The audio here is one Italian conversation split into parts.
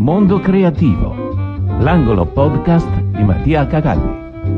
Mondo Creativo, l'angolo podcast di Mattia Cagalli.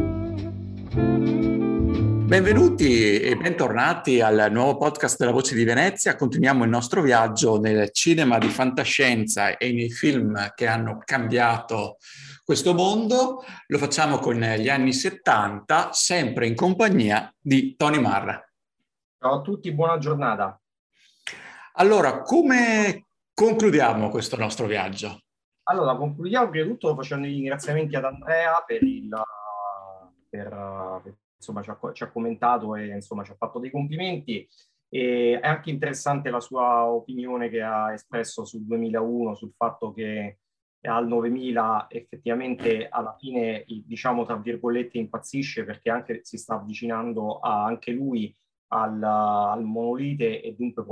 Benvenuti e bentornati al nuovo podcast della Voce di Venezia. Continuiamo il nostro viaggio nel cinema di fantascienza e nei film che hanno cambiato questo mondo. Lo facciamo con gli anni 70, sempre in compagnia di Tony Marra. Ciao a tutti, buona giornata. Allora, come concludiamo questo nostro viaggio? Allora, concludiamo prima di tutto facendo i ringraziamenti ad Andrea insomma, ci ha commentato e insomma ci ha fatto dei complimenti. E è anche interessante la sua opinione che ha espresso sul 2001, sul fatto che al 9000 effettivamente alla fine, diciamo tra virgolette, impazzisce perché anche si sta avvicinando anche lui al monolite e dunque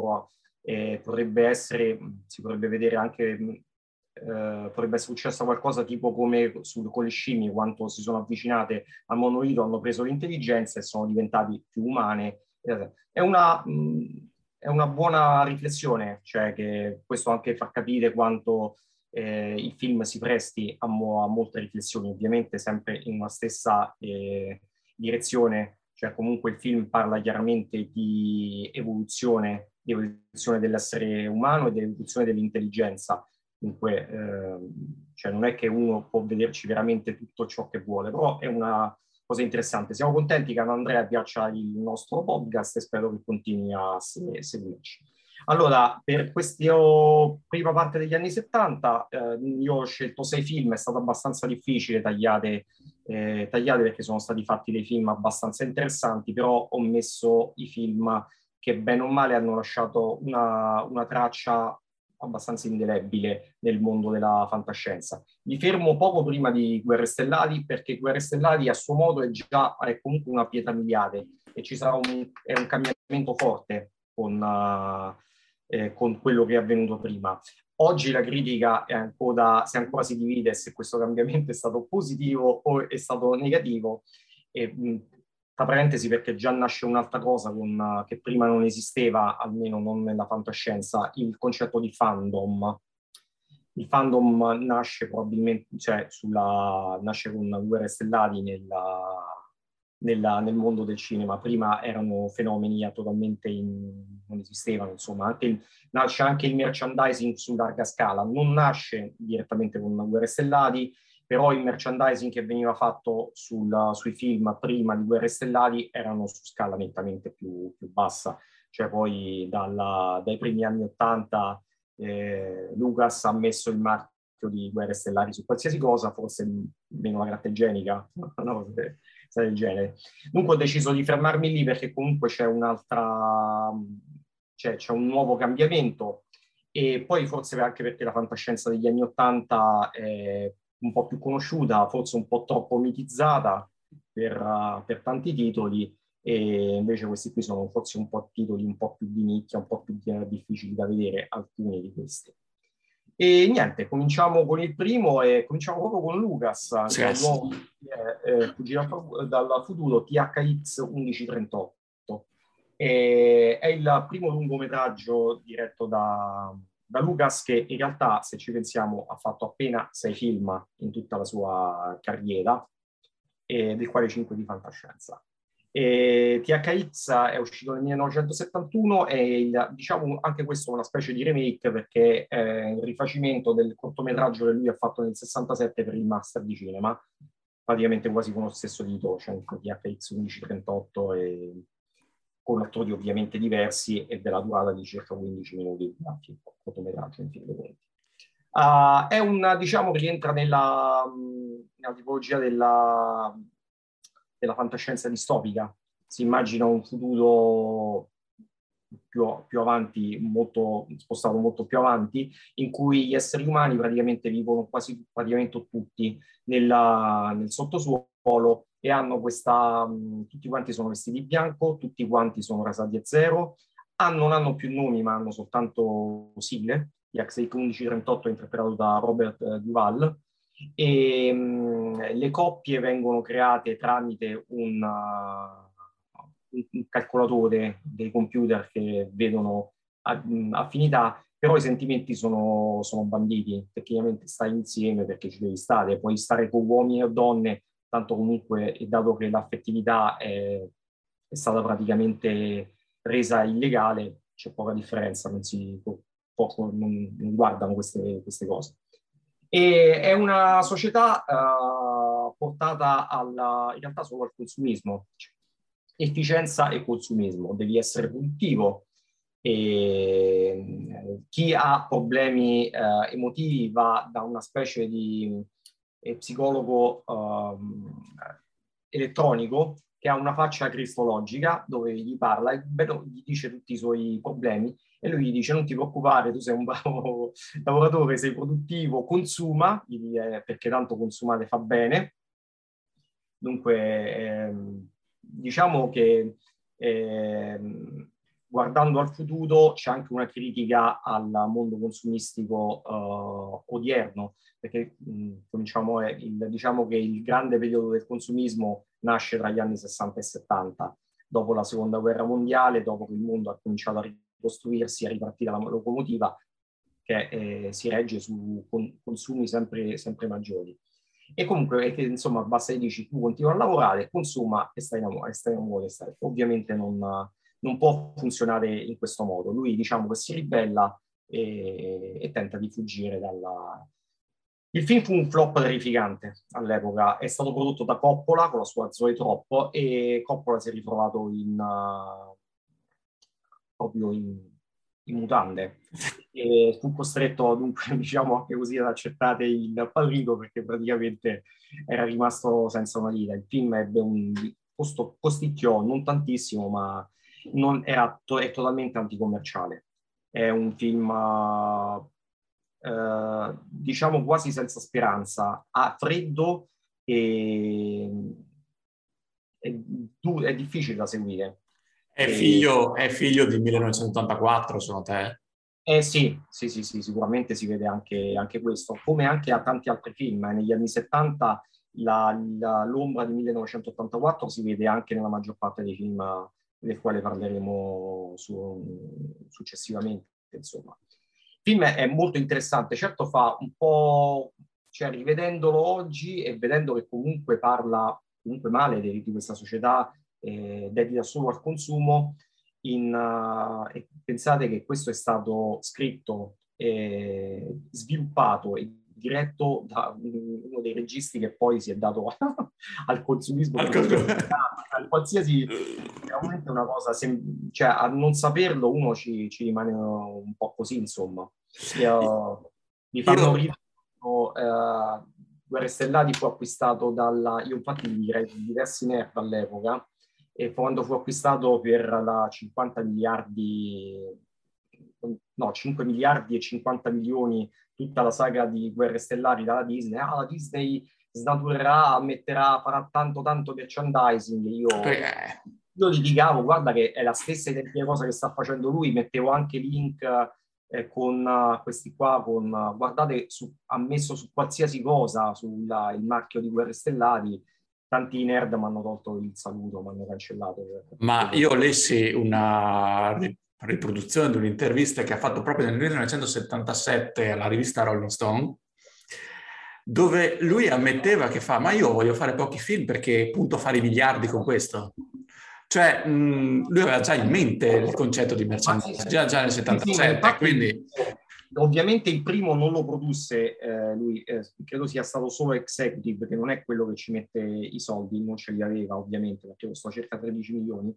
si potrebbe vedere anche potrebbe essere successo qualcosa tipo come con le scimmie, quando si sono avvicinate al monolito hanno preso l'intelligenza e sono diventati più umane. È una buona riflessione, cioè che questo anche fa capire quanto il film si presti a molte riflessioni, ovviamente sempre in una stessa direzione, cioè comunque il film parla chiaramente di evoluzione dell'essere umano e di evoluzione dell'intelligenza. Dunque, cioè non è che uno può vederci veramente tutto ciò che vuole, però è una cosa interessante. Siamo contenti che ad Andrea piaccia il nostro podcast e spero che continui a seguirci. Allora, per questa prima parte degli anni 70, io ho scelto 6 film, è stato abbastanza difficile tagliare perché sono stati fatti dei film abbastanza interessanti, però ho messo i film che bene o male hanno lasciato una traccia abbastanza indelebile nel mondo della fantascienza. Mi fermo poco prima di Guerre Stellari perché Guerre Stellari a suo modo è comunque una pietra miliare e ci sarà un cambiamento forte con quello che è avvenuto prima. Oggi la critica se ancora si divide se questo cambiamento è stato positivo o è stato negativo. Tra parentesi, perché già nasce un'altra cosa che prima non esisteva, almeno non nella fantascienza, il concetto di fandom. Il fandom nasce probabilmente, nasce con Guerre Stellari nel mondo del cinema. Prima erano fenomeni totalmente non esistevano, insomma. Nasce anche il merchandising su larga scala, non nasce direttamente con Guerre Stellari, però il merchandising che veniva fatto sui film prima di Guerre Stellari erano su scala nettamente più bassa. Cioè poi dai primi anni '80 Lucas ha messo il marchio di Guerre Stellari su qualsiasi cosa, forse meno la carta igienica, no, del genere. Dunque ho deciso di fermarmi lì perché comunque c'è un nuovo cambiamento e poi forse anche perché la fantascienza degli anni '80 è un po' più conosciuta, forse un po' troppo mitizzata per tanti titoli, e invece questi qui sono forse un po' titoli un po' più di nicchia, un po' più difficili da vedere, alcuni di questi. E niente, cominciamo con il primo e cominciamo proprio con Lucas, che è l'uomo che fuggirà dal futuro, THX 1138. È il primo lungometraggio diretto da Lucas, che in realtà, se ci pensiamo, ha fatto appena 6 film in tutta la sua carriera, del quale 5 di fantascienza. THX è uscito nel 1971 e diciamo anche questo è una specie di remake perché è il rifacimento del cortometraggio che lui ha fatto nel 67 per il Master di Cinema, praticamente quasi con lo stesso titolo, cioè THX 1138, e con attori ovviamente diversi e della durata di circa 15 minuti di cortometraggio, in fin dei conti. Rientra nella tipologia della fantascienza distopica. Si immagina un futuro più avanti, spostato molto più avanti, in cui gli esseri umani praticamente vivono praticamente tutti nel sottosuolo e hanno tutti quanti sono vestiti di bianco, tutti quanti sono rasati a zero, non hanno più nomi ma hanno soltanto sigle. THX 1138 è interpretato da Robert Duvall, e le coppie vengono create tramite un calcolatore dei computer che vedono affinità, però i sentimenti sono banditi, tecnicamente stai insieme perché ci devi stare, puoi stare con uomini o donne, tanto comunque, e dato che l'affettività è stata praticamente resa illegale, c'è poca differenza, non guardano queste cose. E è una società portata in realtà solo al consumismo, cioè, efficienza e consumismo, devi essere produttivo. E chi ha problemi emotivi va da una specie di psicologo elettronico che ha una faccia cristologica dove gli parla e gli dice tutti i suoi problemi e lui gli dice non ti preoccupare, tu sei un bravo lavoratore, sei produttivo, consuma, perché tanto consumare fa bene. Dunque, diciamo che guardando al futuro c'è anche una critica al mondo consumistico odierno, perché diciamo che il grande periodo del consumismo nasce tra gli anni 60 e 70, dopo la seconda guerra mondiale, dopo che il mondo ha cominciato a ricostruirsi, a ripartire la locomotiva che si regge su consumi sempre maggiori. E comunque, insomma, basta che dici tu continua a lavorare, consuma e stai in amore. Ovviamente non può funzionare in questo modo. Lui, diciamo, che si ribella e tenta di fuggire dalla... Il film fu un flop terrificante all'epoca, è stato prodotto da Coppola con la sua Zoe Troppo e Coppola si è ritrovato proprio in mutande e fu costretto dunque, diciamo anche così, ad accettare il Padrino perché praticamente era rimasto senza una lira. Il film ebbe costicchiò non tantissimo, ma è totalmente anticommerciale. È un film diciamo quasi senza speranza, freddo e è difficile da seguire. È figlio di 1984, secondo te? Sì, sicuramente si vede anche questo, come anche a tanti altri film. Negli anni 70 l'ombra di 1984 si vede anche nella maggior parte dei film del quale parleremo successivamente. Insomma. Il film è molto interessante, certo fa un po', cioè rivedendolo oggi e vedendo che comunque parla comunque male di questa società dedita solo al consumo, e pensate che questo è stato scritto, sviluppato e diretto da uno dei registi che poi si è dato al consumismo, a qualsiasi, veramente una cosa, cioè a non saperlo uno ci rimane un po' così, insomma. Mi fanno ridere, Guerre Stellari fu acquistato io infatti direi diversi nerd all'epoca, e quando fu acquistato per 50 miliardi, no, 5 miliardi e 50 milioni, tutta la saga di Guerre Stellari dalla Disney, la Disney snaturerà, farà tanto merchandising. Io litigavo, guarda che è la stessa identica cosa che sta facendo lui, mettevo anche link con questi qua, guardate, ha messo su qualsiasi cosa il marchio di Guerre Stellari. Tanti nerd mi hanno tolto il saluto, mi hanno cancellato. Ma io lessi una riproduzione di un'intervista che ha fatto proprio nel 1977 alla rivista Rolling Stone, dove lui ammetteva che ma io voglio fare pochi film perché punto a fare i miliardi con questo. Cioè, lui aveva già in mente il concetto di merchandising, già nel 77, quindi... Ovviamente il primo non lo produsse lui, credo sia stato solo executive, perché non è quello che ci mette i soldi, non ce li aveva ovviamente, perché costò circa 13 milioni.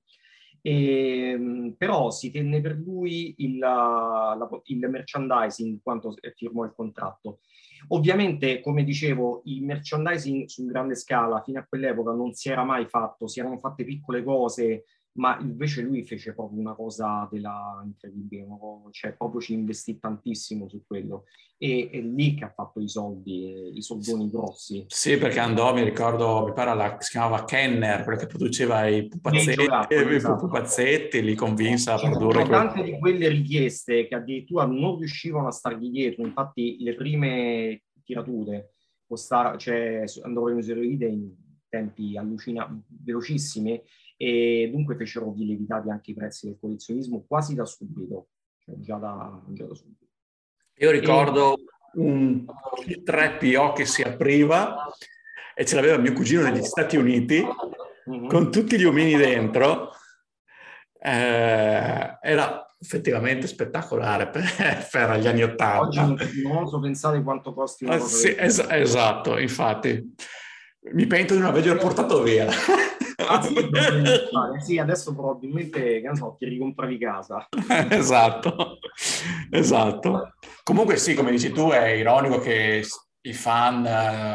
Però si tenne per lui il merchandising quando firmò il contratto. Ovviamente, come dicevo, il merchandising su grande scala fino a quell'epoca non si era mai fatto, si erano fatte piccole cose, ma invece lui fece proprio una cosa incredibile, cioè proprio ci investì tantissimo su quello e è lì che ha fatto i soldoni grossi. Sì, perché andò, mi ricordo, mi pare si chiamava Kenner, quello che produceva i pupazzetti, li convinse a produrre. Tante di quelle richieste che addirittura non riuscivano a stargli dietro, infatti le prime tirature andavano in eseguite in tempi velocissimi, e dunque fecero lievitati anche i prezzi del collezionismo quasi da subito, cioè già da subito. Io ricordo un C3PO che si apriva e ce l'aveva mio cugino negli Stati Uniti con tutti gli omini dentro. Era effettivamente spettacolare per gli anni Oggi '80. non oso pensare quanto costi una cosa Sì, del genere. esatto, infatti. Mi pento di non averglielo portato via. Ah sì, dovremmo fare. Sì, adesso probabilmente, che ne so, ti ricompravi casa. Esatto, esatto. Comunque sì, come dici tu, è ironico che i fan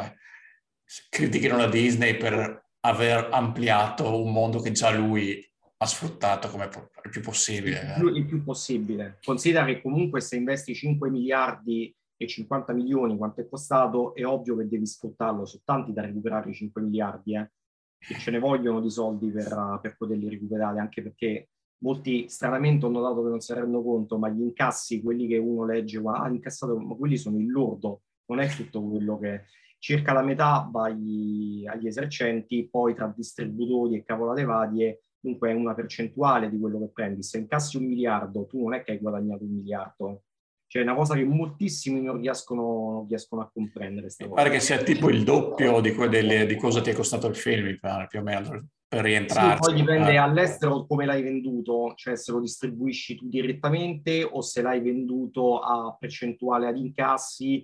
critichino la Disney per aver ampliato un mondo che già lui ha sfruttato come il più possibile. Il più possibile. Considera che comunque se investi 5 miliardi e 50 milioni, quanto è costato, è ovvio che devi sfruttarlo. Sono tanti da recuperare i 5 miliardi, e ce ne vogliono di soldi per poterli recuperare, anche perché molti stranamente hanno dato che non si rendono conto, ma gli incassi, quelli che uno legge, ma incassato, ma quelli sono il lordo, non è tutto quello che... Circa la metà va agli esercenti, poi tra distributori e cavolate varie, dunque è una percentuale di quello che prendi. Se incassi 1 miliardo, tu non è che hai guadagnato 1 miliardo. Cioè è una cosa che moltissimi non riescono a comprendere. Mi pare che sia tipo il doppio di cosa ti è costato il film, mi pare, più o meno, per Sì, poi rientrarci. dipende all'estero come l'hai venduto, cioè se lo distribuisci tu direttamente o se l'hai venduto a percentuale ad incassi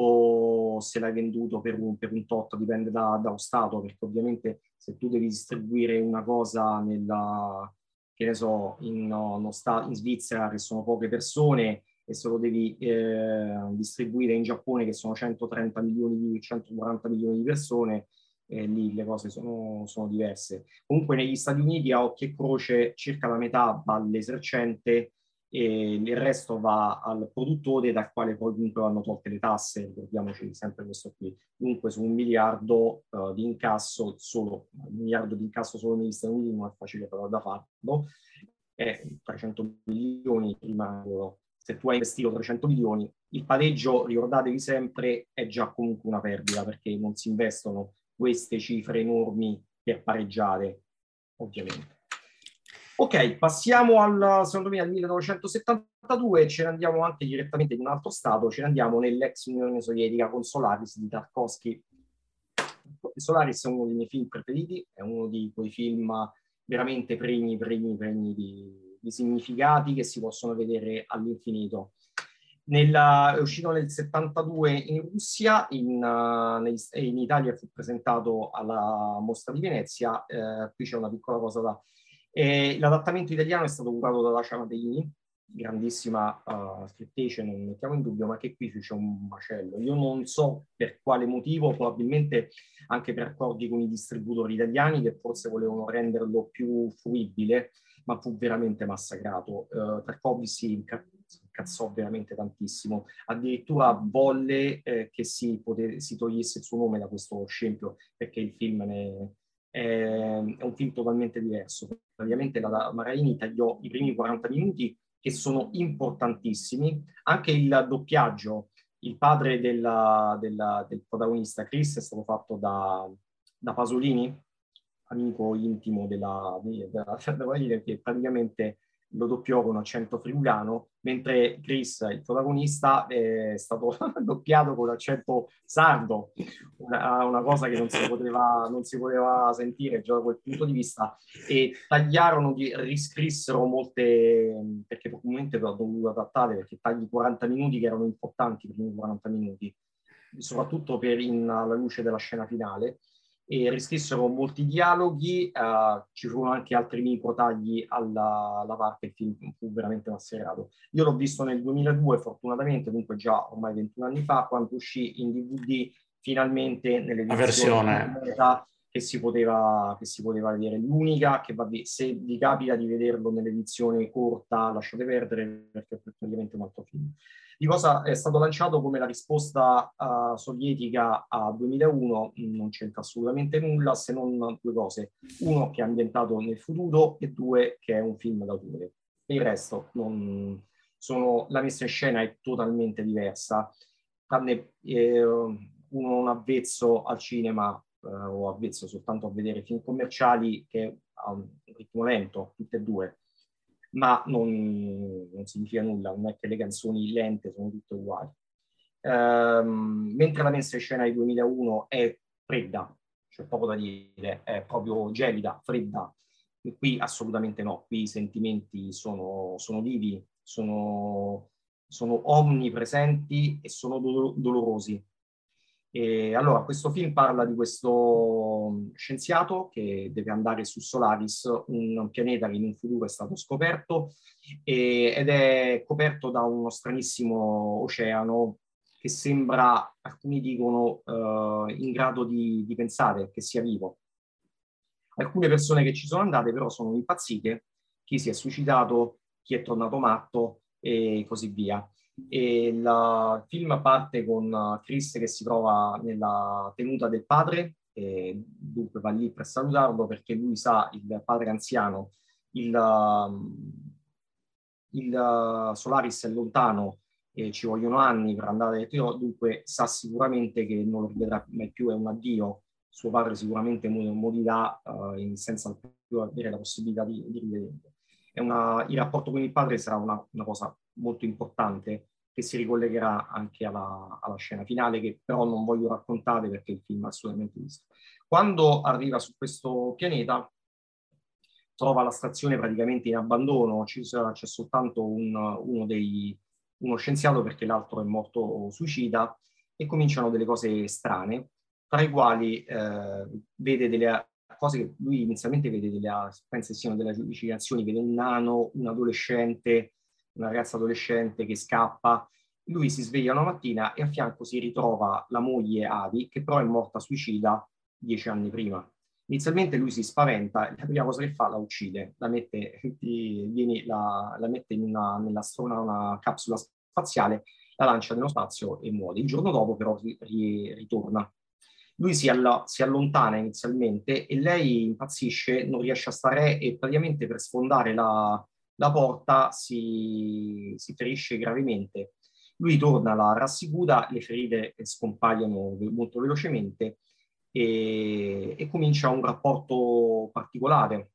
o se l'hai venduto per un tot, dipende da Stato, perché ovviamente se tu devi distribuire una cosa che ne so, in Svizzera, che sono poche persone, e se lo devi distribuire in Giappone, che sono 130 milioni, 140 milioni di persone, lì le cose sono diverse. Comunque negli Stati Uniti a occhio e croce circa la metà va all'esercente e il resto va al produttore, dal quale poi comunque vanno tolte le tasse, ricordiamoci sempre questo qui. Dunque su 1 miliardo di incasso, solo 1 miliardo di incasso solo negli Stati Uniti non è facile però da farlo, 300 milioni rimangono. Se tu hai investito 300 milioni, il pareggio, ricordatevi sempre, è già comunque una perdita, perché non si investono queste cifre enormi per pareggiare, ovviamente. Ok, passiamo secondo me al 1972, ce ne andiamo anche direttamente in un altro stato, ce ne andiamo nell'ex Unione Sovietica con Solaris di Tarkovsky. Solaris è uno dei miei film preferiti, è uno di quei film veramente pregni di significati che si possono vedere all'infinito. È uscito nel 72 in Russia, in Italia fu presentato alla Mostra di Venezia. Qui c'è una piccola cosa da... l'adattamento italiano è stato curato da Dacia Mateini, grandissima scrittrice, non mettiamo in dubbio, ma che qui c'è un macello. Io non so per quale motivo, probabilmente anche per accordi con i distributori italiani che forse volevano renderlo più fruibile, ma fu veramente massacrato. Tarkovsky si incazzò veramente tantissimo, addirittura volle che si togliesse il suo nome da questo scempio, perché il film è un film totalmente diverso. Praticamente la Maraini tagliò i primi 40 minuti, che sono importantissimi, anche il doppiaggio. Il padre del protagonista, Chris, è stato fatto da Pasolini, amico intimo della che praticamente lo doppiò con accento friulano, mentre Chris, il protagonista, è stato doppiato con accento sardo, una cosa che non si poteva sentire già da quel punto di vista, e tagliarono, riscrissero molte, perché comunque l'ho dovuto adattare, perché tagli 40 minuti che erano importanti, i primi 40 minuti, soprattutto alla luce della scena finale, e riscrissero molti dialoghi, ci furono anche altri micro tagli alla parte, il film fu veramente massacrato. Io l'ho visto nel 2002 fortunatamente, comunque già ormai 21 anni fa, quando uscì in DVD finalmente nell'edizione che si poteva vedere. L'unica che se vi capita di vederlo nell'edizione corta, lasciate perdere, perché è praticamente un altro film. Di cosa è stato lanciato come la risposta sovietica a 2001 non c'entra assolutamente nulla, se non due cose: uno, che è ambientato nel futuro, e due, che è un film d'autore. Il resto la messa in scena è totalmente diversa, tranne uno non avvezzo al cinema o avvezzo soltanto a vedere film commerciali, che ha un ritmo lento, tutte e due. ma non significa nulla, non è che le canzoni lente sono tutte uguali. Mentre la messa in scena di 2001 è fredda, c'è poco da dire, è proprio gelida, fredda, e qui assolutamente no, qui i sentimenti sono vivi, sono omnipresenti e sono dolorosi. E allora, questo film parla di questo scienziato che deve andare su Solaris, un pianeta che in un futuro è stato scoperto ed è coperto da uno stranissimo oceano che sembra, alcuni dicono, in grado di pensare che sia vivo. Alcune persone che ci sono andate però sono impazzite, chi si è suicidato, chi è tornato matto e così via. E il film parte con Chris che si trova nella tenuta del padre, e dunque va lì per salutarlo perché lui sa, il padre anziano, il Solaris è lontano e ci vogliono anni per andare a Etio, dunque sa sicuramente che non lo rivedrà mai più, è un addio. Suo padre sicuramente morirà senza più avere la possibilità di rivederlo. Il rapporto con il padre sarà una cosa molto importante che si ricollegherà anche alla scena finale, che però non voglio raccontare perché il film è assolutamente visto. Quando arriva su questo pianeta, trova la stazione praticamente in abbandono, c'è soltanto uno scienziato perché l'altro è morto suicida, e cominciano delle cose strane, tra i quali vede delle cose che lui inizialmente vede, pensa siano delle allucinazioni, vede un nano, un adolescente, una ragazza adolescente che scappa. Lui si sveglia una mattina e a fianco si ritrova la moglie Adi, che però è morta suicida 10 anni prima. Inizialmente lui si spaventa e la prima cosa che fa la uccide, la mette in una capsula spaziale, la lancia nello spazio e muore. Il giorno dopo però ritorna. Lui si allontana inizialmente e lei impazzisce, non riesce a stare e praticamente per sfondare la porta si ferisce gravemente. Lui torna, la rassicura, le ferite scompaiono molto velocemente e comincia un rapporto particolare.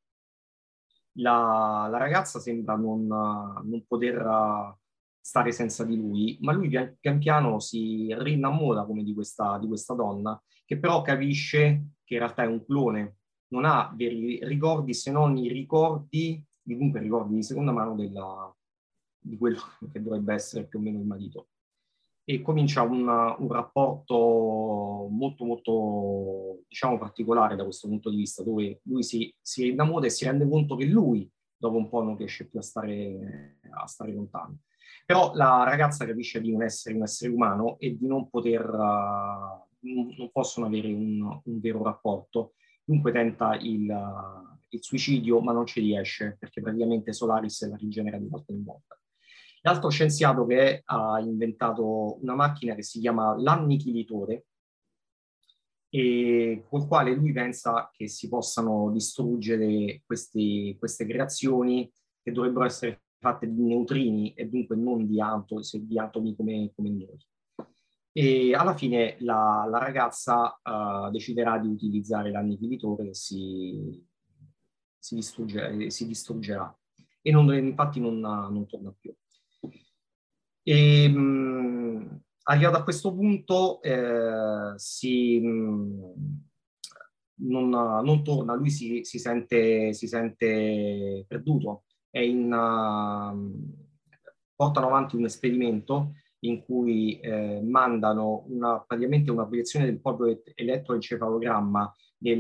La ragazza sembra non poter stare senza di lui, ma lui pian piano si rinnamora come di questa donna, che però capisce che in realtà è un clone, non ha veri ricordi se non i ricordi, comunque ricordi di seconda mano di quello che dovrebbe essere più o meno il marito. E comincia un rapporto molto, molto, diciamo, particolare da questo punto di vista, dove lui si innamora e si rende conto che lui, dopo un po', non riesce più a stare lontano. Però la ragazza capisce di non essere un essere umano e di non non possono avere un vero rapporto. Dunque tenta il suicidio, ma non ci riesce, perché praticamente Solaris la rigenera di volta in volta. L'altro scienziato che ha inventato una macchina che si chiama l'annichilitore, e col quale lui pensa che si possano distruggere queste creazioni che dovrebbero essere fatte di neutrini e dunque non di atomi come noi. E alla fine la ragazza deciderà di utilizzare l'annichilitore e si distruggerà e infatti non torna più. Arrivato a questo punto non torna, lui si sente perduto. Portano avanti un esperimento in cui mandano praticamente una proiezione del proprio elettroencefalogramma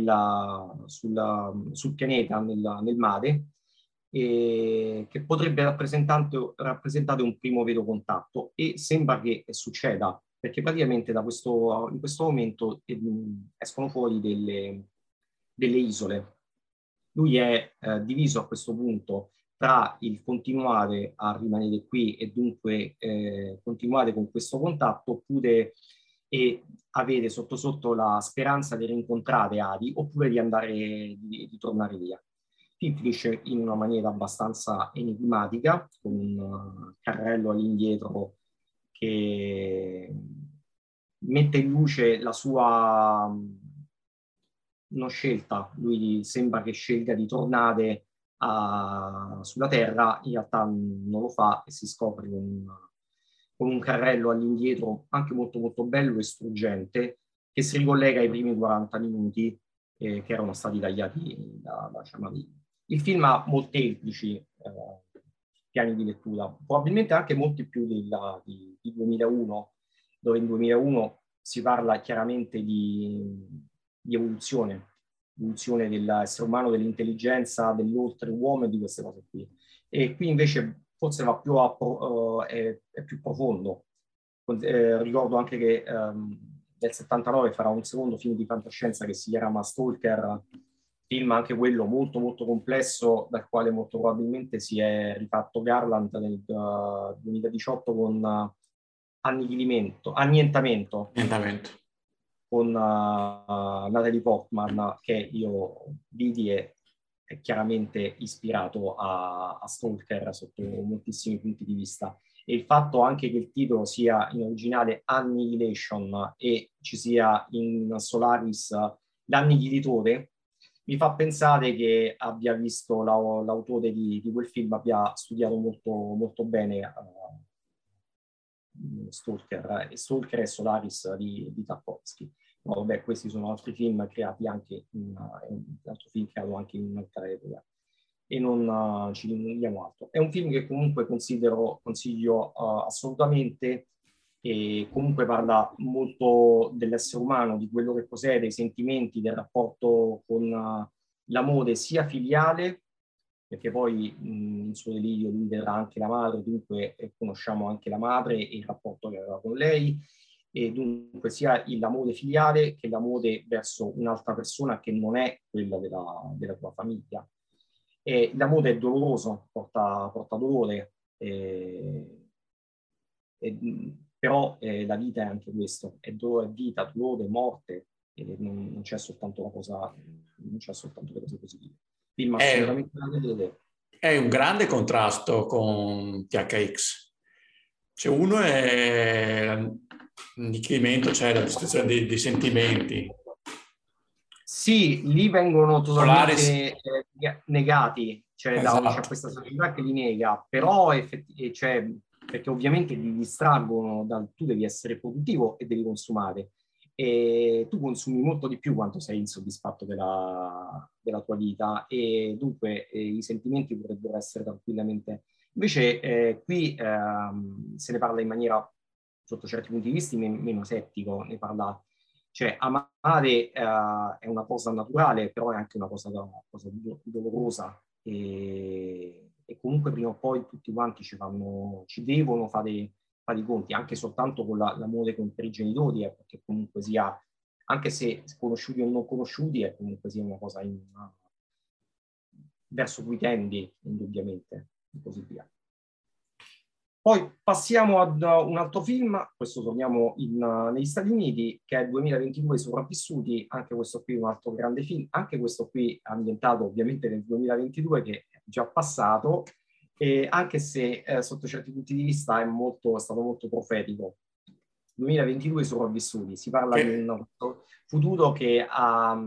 sul pianeta, nel mare, che potrebbe rappresentare un primo vero contatto, e sembra che succeda, perché praticamente in questo momento escono fuori delle isole. Lui è diviso a questo punto tra il continuare a rimanere qui e dunque continuare con questo contatto, oppure avere sotto sotto la speranza di rincontrare Adi, oppure di tornare via. Finisce in una maniera abbastanza enigmatica, con un carrello all'indietro che mette in luce la sua non scelta. Lui sembra che scelga di tornare sulla Terra, in realtà non lo fa e si scopre con un carrello all'indietro anche molto molto bello e struggente, che si ricollega ai primi 40 minuti che erano stati tagliati da Ciamati. Il film ha molteplici piani di lettura, probabilmente anche molti più di 2001, dove in 2001 si parla chiaramente di evoluzione dell'essere umano, dell'intelligenza, dell'oltreuomo e di queste cose qui. E qui invece forse va più è più profondo. Ricordo anche che nel 79 farà un secondo film di fantascienza che si chiama Stalker, film anche quello molto molto complesso, dal quale molto probabilmente si è rifatto Garland nel 2018 con annientamento con Natalie Portman, che io vidi e è chiaramente ispirato a Stalker sotto moltissimi punti di vista. E il fatto anche che il titolo sia in originale Annihilation e ci sia in Solaris l'annihilitore, mi fa pensare che abbia visto l'autore di quel film, abbia studiato molto, molto bene Stalker e Solaris di Tarkovsky. No, vabbè, questi sono altri film creati anche un altro film creato anche in un'altra epoca. E non ci dilunghiamo altro. È un film che comunque consiglio assolutamente, e comunque parla molto dell'essere umano, di quello che possiede, dei sentimenti, del rapporto con l'amore sia filiale, perché poi in suo delirio lui vedrà anche la madre, dunque conosciamo anche la madre e il rapporto che aveva con lei, e dunque sia l'amore filiale che l'amore verso un'altra persona che non è quella della tua famiglia. E l'amore è doloroso, porta dolore, però la vita è anche questo, è dolore, vita, dolore, morte, non c'è soltanto una cosa, non c'è soltanto le cose positive. Film assolutamente da vedere. È un grande contrasto con THX. Cioè uno è l'annichilimento, cioè la distruzione dei sentimenti. Sì, lì vengono totalmente negati, cioè esatto. c'è questa società che li nega, però cioè, perché ovviamente li distraggono tu devi essere produttivo e devi consumare, e tu consumi molto di più quanto sei insoddisfatto della tua vita, e dunque i sentimenti potrebbero essere tranquillamente. Invece qui se ne parla in maniera, sotto certi punti di vista, meno settico, ne parla. Cioè, amare è una cosa naturale, però è anche una cosa dolorosa, e comunque prima o poi tutti quanti ci devono fare i conti, anche soltanto con l'amore per i genitori, perché comunque sia, anche se conosciuti o non conosciuti, è comunque sia una cosa verso cui tendi, indubbiamente, e così via. Poi passiamo ad un altro film, questo torniamo negli Stati Uniti, che è 2022 Sopravvissuti, anche questo qui è un altro grande film, anche questo qui ambientato ovviamente nel 2022, che è già passato, anche se sotto certi punti di vista è stato molto profetico. 2022 Sopravvissuti, si parla di un futuro che ha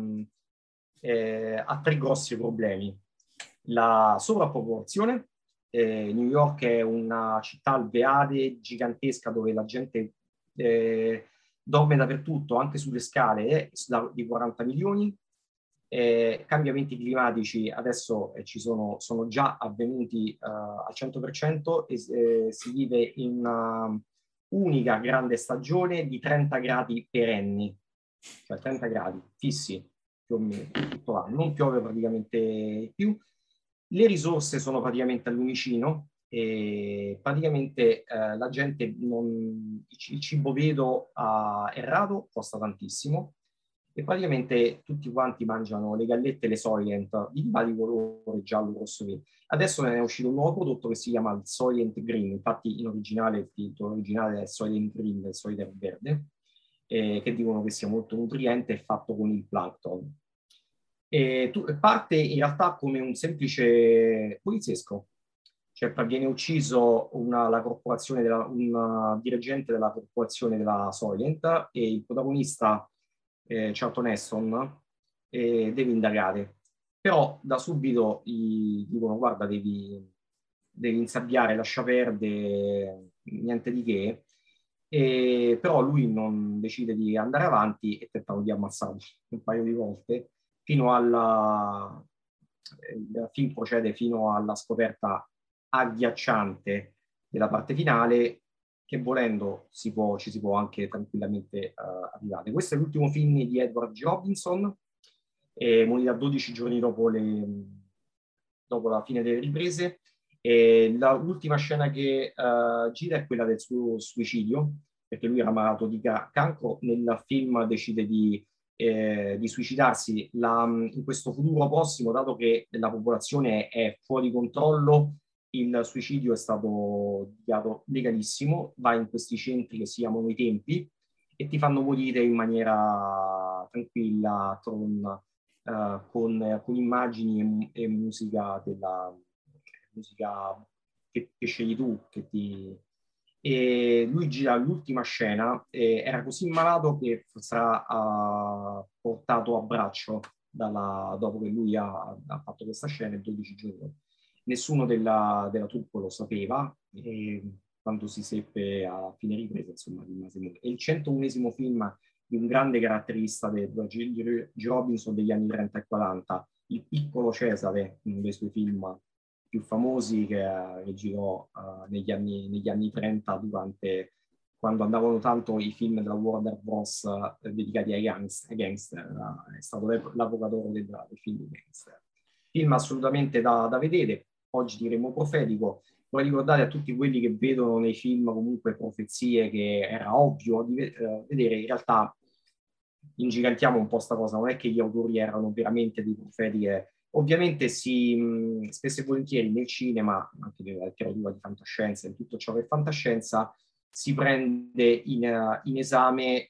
3 grossi problemi: la sovrappopolazione. New York è una città alveare gigantesca dove la gente dorme dappertutto, anche sulle scale, di 40 milioni. Cambiamenti climatici adesso sono già avvenuti al 100%, e si vive in una unica grande stagione di 30 gradi perenni, cioè 30 gradi fissi più o meno tutto l'anno, non piove praticamente più. Le risorse sono praticamente al lumicino, e praticamente la gente il cibo vedo è raro, costa tantissimo, e praticamente tutti quanti mangiano le gallette e le Soylent di vari colori, giallo, rosso, verde. Adesso ne è uscito un nuovo prodotto che si chiama il Soylent Green, infatti in originale il titolo originale è Soylent Green, il Soylent verde, che dicono che sia molto nutriente e fatto con il plankton. Parte in realtà come un semplice poliziesco, cioè viene ucciso un dirigente della corporazione della Soylent, e il protagonista Charlton Heston deve indagare, però da subito gli dicono guarda devi insabbiare, lascia perdere, niente di che. Però lui non decide di andare avanti e tentano di ammazzarlo un paio di volte, fino alla... il film procede fino alla scoperta agghiacciante della parte finale, che volendo ci si può anche tranquillamente arrivare. Questo è l'ultimo film di Edward G. Robinson, morirà 12 giorni dopo la fine delle riprese. L'ultima scena che gira è quella del suo suicidio, perché lui era malato di cancro. Nel film decide di suicidarsi in questo futuro prossimo, dato che la popolazione è fuori controllo. Il suicidio è stato dichiarato legalissimo, vai in questi centri che si chiamano i templi e ti fanno morire in maniera tranquilla con immagini e musica che scegli tu, e lui gira l'ultima scena, era così malato che sarà portato a braccio dopo che lui ha fatto questa scena il 12 giorni. Nessuno della troupe lo sapeva, e quando si seppe a fine ripresa, insomma, rimase morto. È il 101esimo film di un grande caratterista G. Robinson degli anni 30 e 40, Il piccolo Cesare, uno dei suoi film più famosi che girò negli anni 30, quando andavano tanto i film della Warner Bros. Dedicati ai gangster. È stato l'avvocatore del film di gangster. Film assolutamente da vedere, oggi diremmo profetico. Vorrei ricordare a tutti quelli che vedono nei film comunque profezie che era ovvio di vedere, in realtà ingigantiamo un po' sta cosa, non è che gli autori erano veramente dei profeti. Ovviamente spesso e volentieri nel cinema, anche nella letteratura di fantascienza, in tutto ciò che è fantascienza, si prende in esame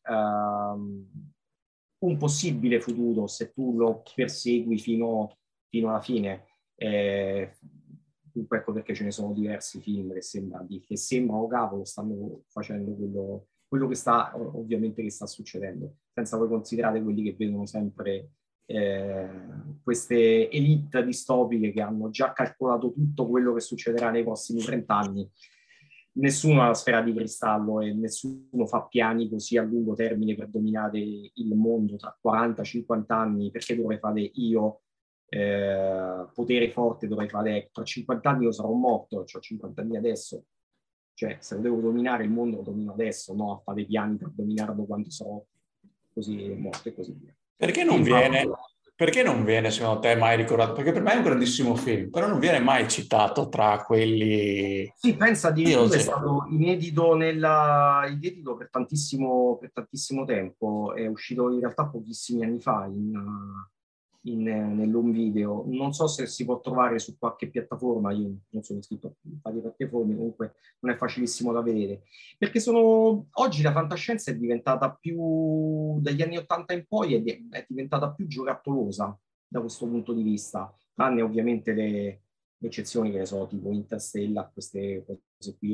un possibile futuro se tu lo persegui fino alla fine. Dunque ecco perché ce ne sono diversi film che sembrano cavolo, stanno facendo quello che sta, ovviamente, che sta succedendo, senza poi considerare quelli che vedono sempre queste elite distopiche che hanno già calcolato tutto quello che succederà nei prossimi 30 anni. Nessuno ha la sfera di cristallo e nessuno fa piani così a lungo termine per dominare il mondo tra 40-50 anni, perché dovrei fare io potere forte, dovrei fare tra 50 anni io sarò morto, ho 50 anni adesso. Cioè, se lo devo dominare il mondo lo domino adesso, no a fare piani per dominarlo quando sarò così morto e così via. Perché non viene, secondo te, mai ricordato? Perché per me è un grandissimo film, però non viene mai citato tra quelli... Sì, pensa addirittura è stato inedito per tantissimo tempo, è uscito in realtà pochissimi anni fa nell'home video. Non so se si può trovare su qualche piattaforma, io non sono iscritto a varie piattaforme, comunque non è facilissimo da vedere, perché oggi la fantascienza è diventata più, dagli anni 80 in poi, è diventata più giocattolosa da questo punto di vista, tranne ovviamente le eccezioni, che ne so, tipo Interstellar, queste cose qui.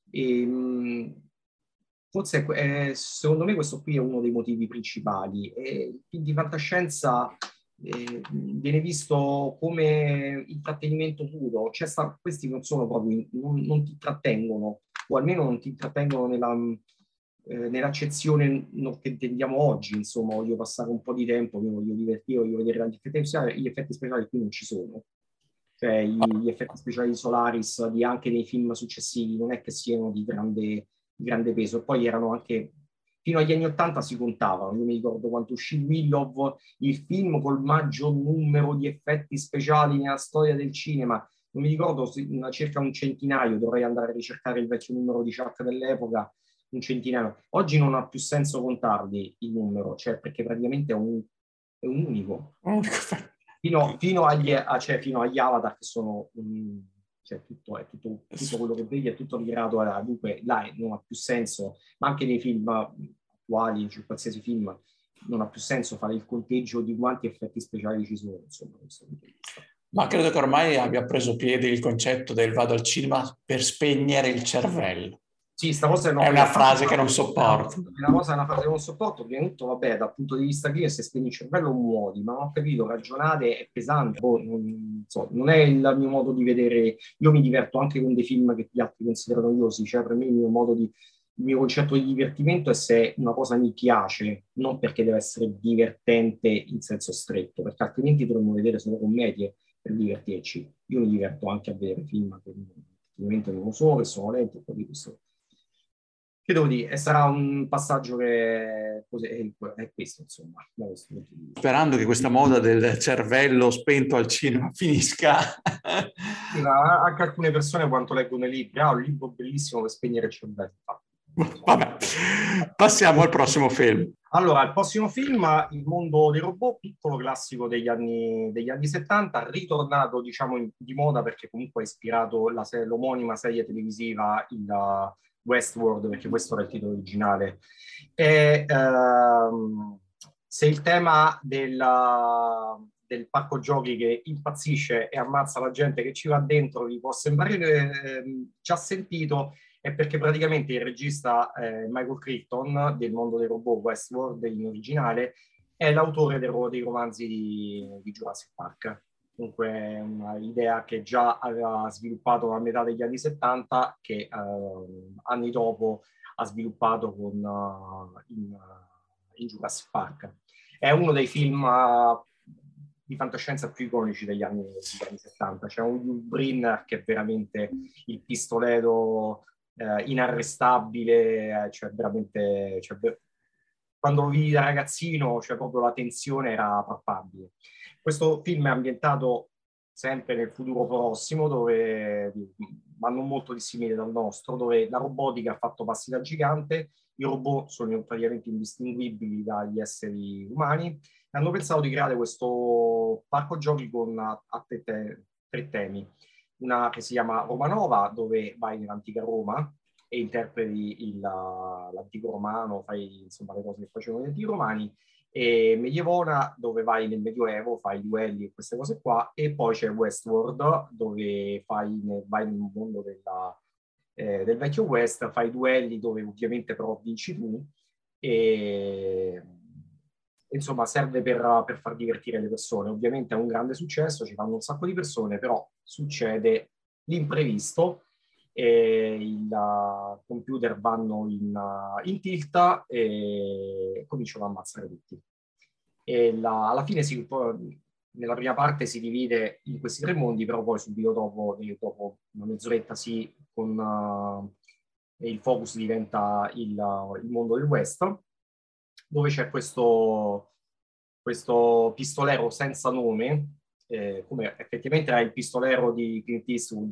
Forse secondo me questo qui è uno dei motivi principali. Il film di fantascienza viene visto come intrattenimento puro, questi non sono proprio, non ti trattengono, o almeno non ti trattengono nell'accezione che intendiamo oggi. Insomma, voglio passare un po' di tempo, mi voglio divertire, voglio vedere gli effetti speciali qui non ci sono. Cioè gli effetti speciali di Solaris anche nei film successivi non è che siano di grande peso, poi erano anche fino agli anni 80 si contavano. Io mi ricordo quando uscì Willow, il film col maggior numero di effetti speciali nella storia del cinema, non mi ricordo, circa un centinaio, dovrei andare a ricercare il vecchio numero di Chuck dell'epoca, un centinaio. Oggi non ha più senso contarli il numero, cioè perché praticamente è un unico. Fino agli Avatar, che sono tutto quello che vedi è tutto mirato dunque là non ha più senso, ma anche nei film attuali, cioè qualsiasi film, non ha più senso fare il conteggio di quanti effetti speciali ci sono, insomma, Ma credo che ormai abbia preso piede il concetto del vado al cinema per spegnere il cervello. Sì, sta cosa è una frase che non sopporto. È una frase che non sopporto, prima di tutto, vabbè, dal punto di vista clinico, se spegni il cervello muori, ma non ho capito, ragionare è pesante, non so, non è il mio modo di vedere, io mi diverto anche con dei film che gli altri considerano noiosi, cioè per me il mio concetto di divertimento è se una cosa mi piace, non perché deve essere divertente in senso stretto, perché altrimenti dovremmo vedere solo commedie per divertirci. Io mi diverto anche a vedere film che ovviamente non lo so, che sono lenti, e poi di questo. Che devo dire, sarà un passaggio che è questo, insomma. Sperando che questa moda del cervello spento al cinema finisca. Sì, ma anche alcune persone quanto leggono i libri, un libro bellissimo per spegnere il cervello. Vabbè, passiamo al prossimo film. Allora, il prossimo film, Il mondo dei robot, piccolo classico degli anni 70, ritornato, diciamo, di moda perché comunque ha ispirato l'omonima serie televisiva, il Westworld, perché questo era il titolo originale. E, se il tema del parco giochi che impazzisce e ammazza la gente che ci va dentro vi può sembrare già sentito, è perché praticamente il regista Michael Crichton del mondo dei robot Westworld in originale è l'autore dei romanzi di Jurassic Park. Dunque un'idea che già aveva sviluppato a metà degli anni 70 che anni dopo ha sviluppato in Jurassic Park. È uno dei film di fantascienza più iconici degli anni 70. C'è un Yul Brynner che è veramente il pistoleto inarrestabile, cioè veramente... quando lo vidi da ragazzino, cioè proprio la tensione era palpabile. Questo film è ambientato sempre nel futuro prossimo, ma non molto dissimile dal nostro, dove la robotica ha fatto passi da gigante, i robot sono praticamente indistinguibili dagli esseri umani, e hanno pensato di creare questo parco giochi con tre temi. Una che si chiama Roma Nova, dove vai nell'antica Roma e interpreti l'antico romano, fai insomma le cose che facevano gli antichi romani, e Medievona, dove vai nel Medioevo, fai duelli e queste cose qua, e poi c'è Westworld, dove vai nel mondo del vecchio West, fai duelli dove ovviamente però vinci tu, e insomma serve per far divertire le persone. Ovviamente è un grande successo, ci fanno un sacco di persone, però succede l'imprevisto, i computer vanno in tilt e cominciano a ammazzare tutti. E alla fine nella prima parte si divide in questi tre mondi, però poi subito dopo una mezz'oretta il focus diventa il mondo del West, dove c'è questo pistolero senza nome, come effettivamente era il pistolero di Clint Eastwood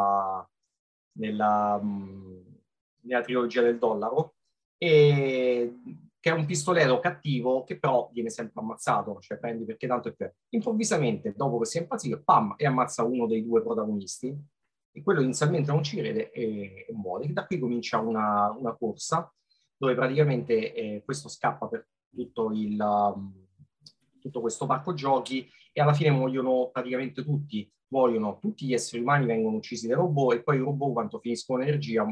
nella trilogia del dollaro, e che è un pistolero cattivo che però viene sempre ammazzato, cioè prendi perché tanto è per... Improvvisamente, dopo che si è impazzito, pam, e ammazza uno dei due protagonisti, e quello inizialmente non ci crede e muore. Da qui comincia una corsa, dove praticamente questo scappa per tutto questo parco giochi, e alla fine muoiono praticamente tutti gli esseri umani vengono uccisi dai robot, e poi i robot quando finiscono l'energia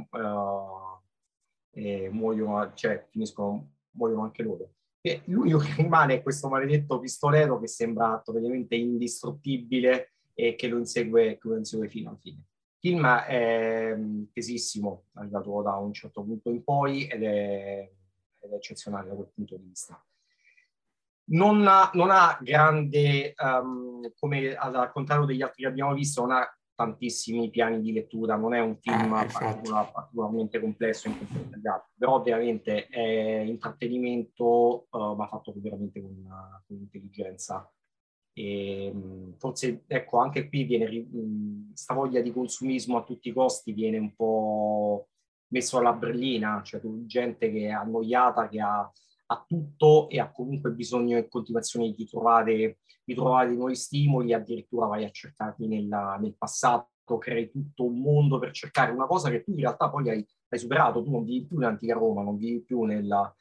muoiono, cioè muoiono anche loro. E l'unico che rimane è questo maledetto pistoletto che sembra totalmente indistruttibile e che lo insegue fino alla fine. Il film è pesissimo, è arrivato da un certo punto in poi ed è eccezionale da quel punto di vista. Non ha grande, come al contrario degli altri che abbiamo visto, non ha tantissimi piani di lettura, non è un film particolarmente complesso in confronto agli altri, però veramente è intrattenimento, ma fatto veramente con intelligenza. E, forse, ecco, anche qui viene sta voglia di consumismo a tutti i costi viene un po' messo alla berlina, cioè gente che è annoiata, che ha tutto e ha comunque bisogno in continuazione di trovare nuovi stimoli, addirittura vai a cercarli nel passato, crei tutto un mondo per cercare una cosa che tu in realtà poi hai superato, tu non vivi più nell'antica Roma, non vivi più nel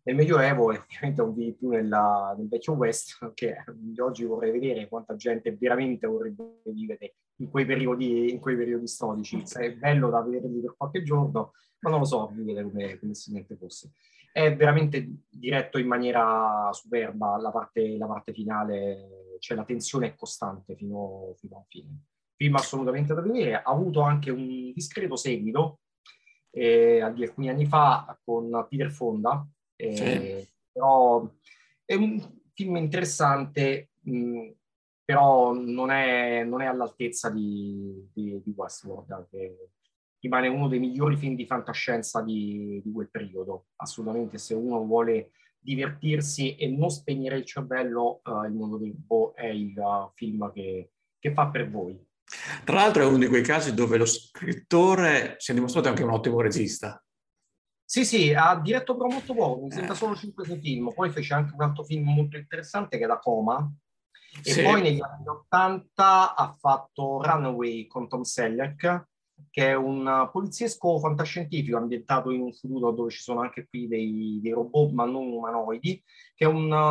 nel Medioevo e ovviamente non vivi più nel vecchio West, che oggi vorrei vedere quanta gente veramente vorrebbe vivere in quei periodi storici. È bello da vederli per qualche giorno, ma non lo so vivere come se niente fosse. È veramente diretto in maniera superba, la parte finale, cioè la tensione è costante fino a fine. Film assolutamente da vedere, ha avuto anche un discreto seguito di alcuni anni fa con Peter Fonda, Sì. però è un film interessante, però non è all'altezza di Westworld, che rimane uno dei migliori film di fantascienza di quel periodo. Assolutamente, se uno vuole divertirsi e non spegnere il cervello, Il mondo dei robot è il film che fa per voi. Tra l'altro è uno di quei casi dove lo scrittore si è dimostrato anche un ottimo regista. Sì, sì, ha diretto però molto poco, mi sembra Eh, solo 5 film, poi fece anche un altro film molto interessante che era Coma, e poi sì, negli anni 80 ha fatto Runaway con Tom Selleck, che è un poliziesco fantascientifico ambientato in un futuro dove ci sono anche qui dei robot ma non umanoidi, che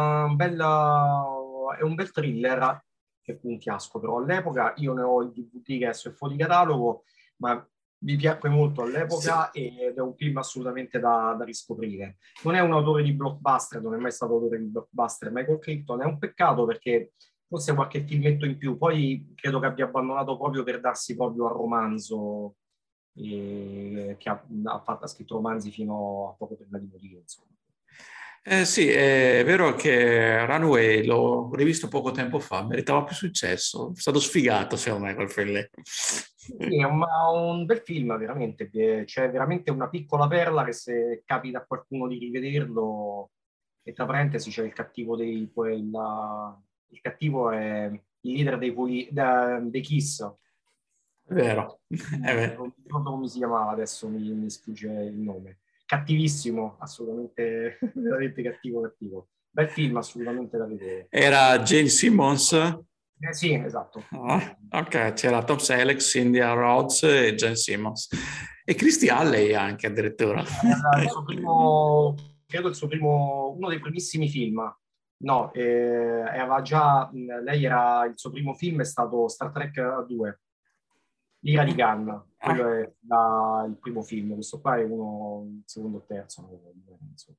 è un bel thriller, che fu un fiasco però all'epoca. Io ne ho il DVD che adesso è fuori catalogo, ma mi piacque molto sì. all'epoca ed è un film assolutamente da riscoprire. Non è un autore di blockbuster, non è mai stato autore di blockbuster Michael Crichton, è un peccato perché forse qualche filmetto in più, poi credo che abbia abbandonato proprio per darsi proprio al romanzo, che ha scritto romanzi fino a poco prima di morire, insomma. Sì, è vero che Runway l'ho rivisto poco tempo fa, meritava più successo, è stato sfigato secondo me quel film lì. Sì, è un bel film, veramente. C'è veramente una piccola perla che se capita a qualcuno di rivederlo, e tra parentesi c'è il cattivo il cattivo è il leader dei Kiss. È vero, è vero. Non ricordo come si chiamava, adesso mi sfugge il nome. Cattivissimo, assolutamente, veramente cattivo, cattivo. Bel film, assolutamente da vedere. Era Gene Simmons, Sì, esatto. ok, c'era Tom Selleck, Cynthia Rhodes e Gene Simmons. E Christy Alley anche addirittura. Sì, era il suo primo, credo il suo primo, uno dei primissimi film. No, aveva già, lei era, il suo primo film è stato Star Trek 2, L'ira di Khan. Quello Ah, è il primo film, questo qua è uno, il secondo o terzo. Insomma.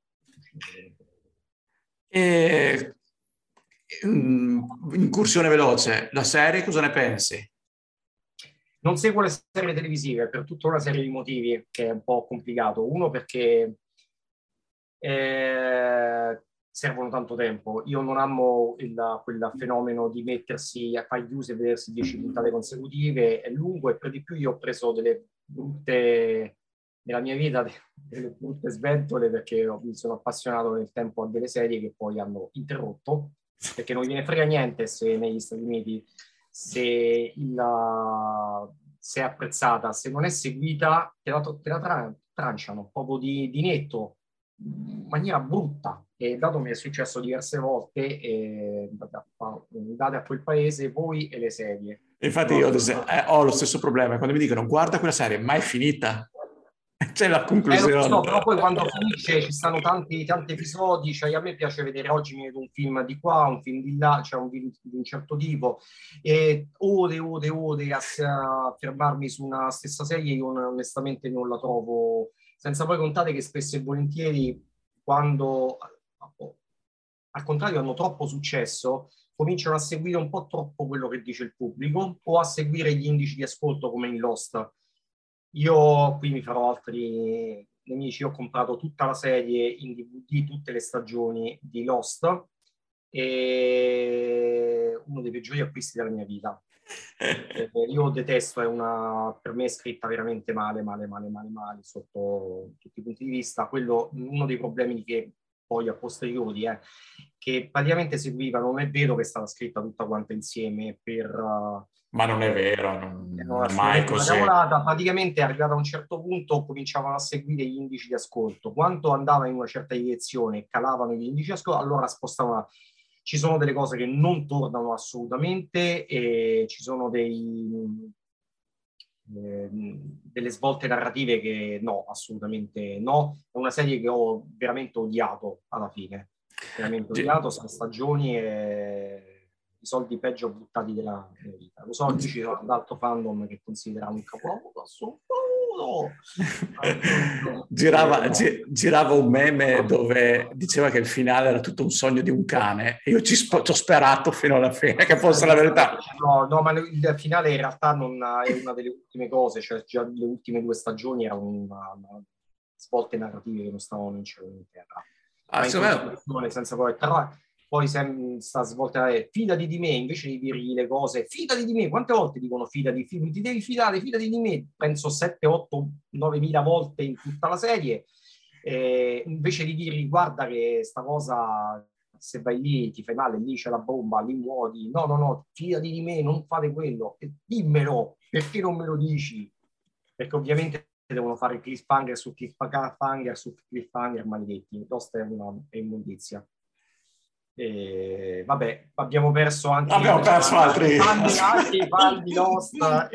e, incursione veloce, la serie cosa ne pensi? Non seguo le serie televisive per tutta una serie di motivi, che è un po' complicato. Uno perché servono tanto tempo. Io non amo quel fenomeno di mettersi a fare chiuse e vedersi 10 puntate consecutive, è lungo, e per di più io ho preso delle brutte, nella mia vita, delle brutte sventole, perché mi sono appassionato nel tempo a delle serie che poi hanno interrotto, perché non gliene frega niente se negli Stati Uniti, se è apprezzata, se non è seguita, tranciano proprio di netto, in maniera brutta. E dato mi è successo diverse volte, date a quel paese voi e le serie. Infatti No, io ho lo stesso problema, quando mi dicono guarda quella serie, mai finita, c'è la lo so, conclusione. però poi quando finisce ci stanno tanti episodi, cioè a me piace vedere, oggi mi vedo un film di qua, un film di là, cioè un film di un certo tipo, e ode a fermarmi su una stessa serie, io onestamente non la trovo, senza poi contare che spesso e volentieri quando, al contrario, hanno troppo successo, cominciano a seguire un po' troppo quello che dice il pubblico o a seguire gli indici di ascolto come in Lost. Io qui mi farò altri nemici, ho comprato tutta la serie in DVD, tutte le stagioni di Lost, e uno dei peggiori acquisti della mia vita. Io detesto, per me è scritta veramente male, sotto tutti i punti di vista. Quello, uno dei problemi che poi a posteriori, che praticamente seguiva, non è vero che è stata scritta tutta quanta insieme Ma non è eh, vero, no, non è mai assolutamente una così. cavolata. Praticamente arrivata a un certo punto cominciavano a seguire gli indici di ascolto. Quando andava in una certa direzione e calavano gli indici di ascolto, allora spostavano. Ci sono delle cose che non tornano assolutamente, e ci sono delle svolte narrative che no, assolutamente no. È una serie che ho veramente odiato alla fine, veramente odiato, 6 stagioni e i soldi peggio buttati della mia vita. Lo so, lì ci sono un altro fandom che considera un capolavoro assoluto. Girava un meme dove diceva che il finale era tutto un sogno di un cane e io ci ho sperato fino alla fine che fosse la verità. No, ma il finale in realtà non è una delle ultime cose, cioè già le ultime 2 stagioni erano una svolte narrative che non stavano in cielo e in terra. Ma in continuazione, senza poi sta svolta è fidati di me, invece di dirgli le cose, fidati di me, quante volte dicono fidati, ti devi fidare, fidati di me, penso 7, 8, 9 mila volte in tutta la serie, invece di dirgli guarda che sta cosa, se vai lì ti fai male, lì c'è la bomba, lì muori, no, fidati di me, non fate quello, e dimmelo, perché non me lo dici? Perché ovviamente devono fare cliffhanger su cliffhanger maledetti, tosta è immondizia. Vabbè, abbiamo perso anche altri anche i fan di Lost. Vabbè.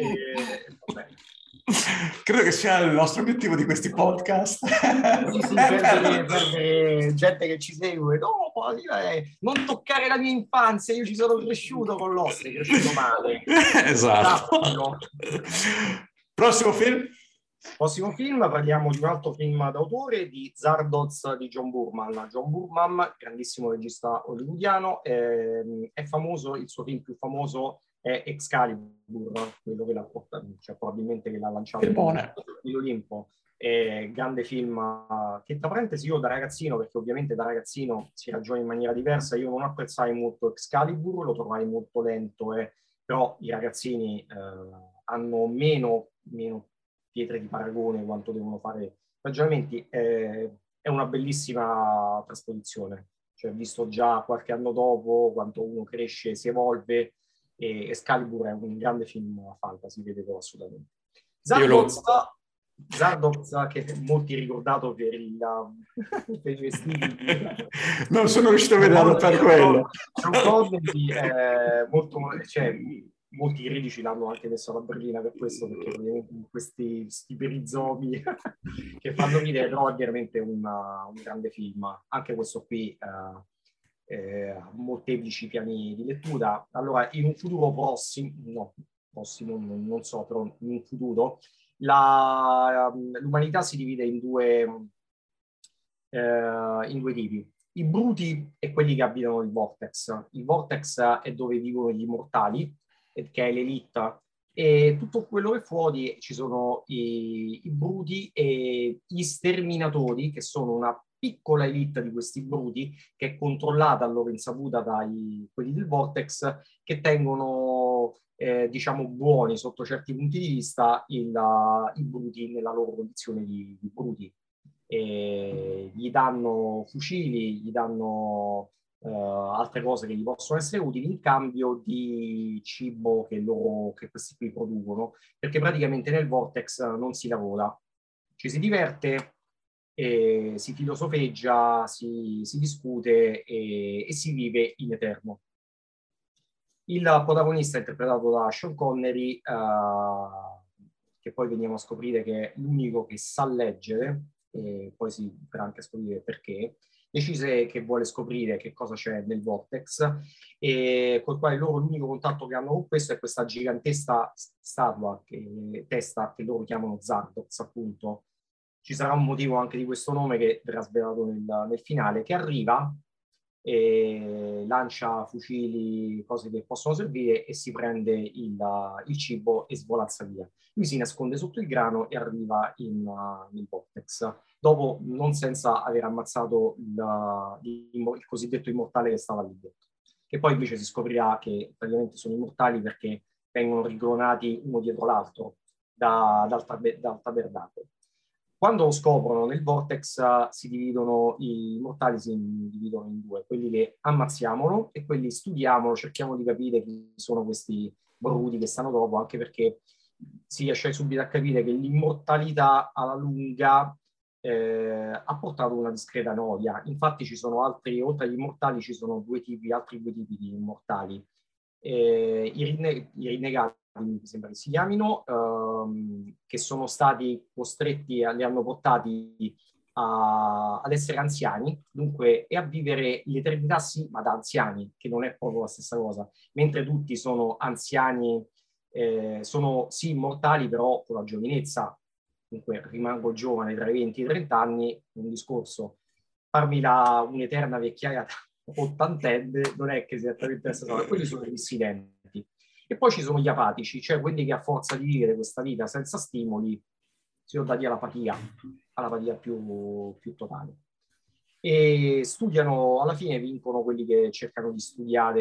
Credo che sia il nostro obiettivo di questi podcast. Sì, perdere gente che ci segue. No, non toccare la mia infanzia, io ci sono cresciuto con Lost, cresciuto male. Esatto. Prossimo film, parliamo di un altro film d'autore, di Zardoz di John Boorman. John Boorman, grandissimo regista hollywoodiano, è famoso, il suo film più famoso è Excalibur, quello che l'ha portato, cioè probabilmente che l'ha lanciato nell'Olimpo. Grande film che tra parentesi io da ragazzino, perché ovviamente da ragazzino si ragiona in maniera diversa, io non apprezzai molto Excalibur, lo trovai molto lento, però i ragazzini hanno meno pietre di paragone quanto devono fare ragionamenti. È una bellissima trasposizione, cioè visto già qualche anno dopo quanto uno cresce, si evolve, e Excalibur è un grande film fantasy, vedevo assolutamente. Zardoz, che molti ricordato per i vestiti. Non sono riuscito a vederlo per quello. C'è un comedy molto, cioè, molti critici l'hanno anche messo alla berlina per questo, perché questi perizomi che fanno ridere, però è veramente un grande film. Anche questo qui ha molteplici piani di lettura. Allora, in un futuro prossimo, non so, però in un futuro, l'umanità si divide in due tipi. I bruti e quelli che abitano il Vortex. Il Vortex è dove vivono gli immortali, che è l'elite, e tutto quello che fuori ci sono i bruti e gli sterminatori, che sono una piccola elite di questi bruti, che è controllata a loro insaputa quelli del Vortex, che tengono diciamo buoni sotto certi punti di vista i bruti nella loro condizione di bruti. Gli danno fucili, gli danno altre cose che gli possono essere utili in cambio di cibo che questi qui producono, perché praticamente nel Vortex non si lavora, ci si diverte, si filosofeggia, si discute e si vive in eterno. Il protagonista è interpretato da Sean Connery, che poi veniamo a scoprire che è l'unico che sa leggere, e poi si potrà anche scoprire perché. Decise che vuole scoprire che cosa c'è nel Vortex, e col quale loro l'unico contatto che hanno con questo è questa gigantesca testa che loro chiamano Zardoz, appunto. Ci sarà un motivo anche di questo nome che verrà svelato nel finale, che arriva e lancia fucili, cose che possono servire, e si prende il cibo e svolazza via. Lui si nasconde sotto il grano e arriva nel Vortex, dopo non senza aver ammazzato il cosiddetto immortale che stava lì dentro, che poi invece si scoprirà che praticamente sono immortali perché vengono rigonati uno dietro l'altro dal tabernacolo. Quando lo scoprono nel Vortex i mortali si dividono in due, quelli che ammazziamolo e quelli studiamolo, cerchiamo di capire chi sono questi bruti che stanno dopo, anche perché si riesce subito a capire che l'immortalità alla lunga ha portato una discreta noia. Infatti ci sono oltre agli immortali ci sono altri due tipi di immortali. i rinnegati, mi sembra che si chiamino, che sono stati costretti, li hanno portati ad essere anziani, dunque, e a vivere l'eternità, sì, ma da anziani, che non è proprio la stessa cosa, mentre tutti sono anziani, sono sì immortali, però con la giovinezza, dunque rimango giovane tra i 20 e i 30 anni, un discorso, farmi un'eterna vecchiaia ottantenne non è che sia esattamente la stessa cosa, quelli sono i dissidenti. E poi ci sono gli apatici, cioè quelli che a forza di vivere questa vita senza stimoli si sono dati alla fatica più totale. E studiano, alla fine vincono quelli che cercano di studiare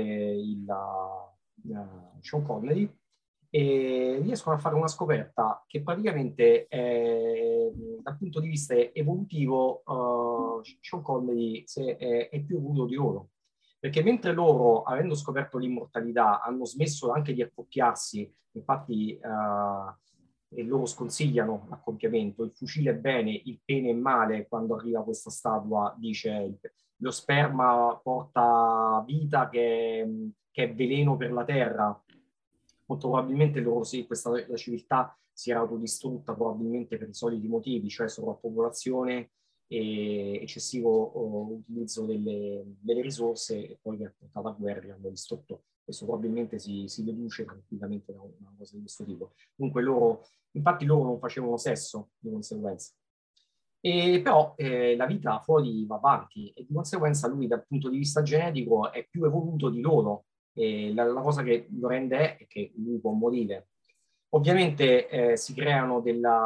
Sean Connery, e riescono a fare una scoperta che praticamente dal punto di vista evolutivo Sean Connery è più evoluto di loro, perché mentre loro, avendo scoperto l'immortalità, hanno smesso anche di accoppiarsi, infatti e loro sconsigliano l'accoppiamento, il fucile è bene, il pene è male. Quando arriva questa statua dice lo sperma porta vita che è veleno per la terra. Molto probabilmente loro sì, la civiltà si era autodistrutta probabilmente per i soliti motivi, cioè sovrappopolazione e eccessivo utilizzo delle risorse, e poi che ha portato a guerre, hanno distrutto. Questo probabilmente si deduce tranquillamente da una cosa di questo tipo. Comunque infatti loro non facevano sesso di conseguenza. Però la vita fuori va avanti e di conseguenza lui dal punto di vista genetico è più evoluto di loro. E la cosa che lo rende è che lui può morire. Ovviamente si creano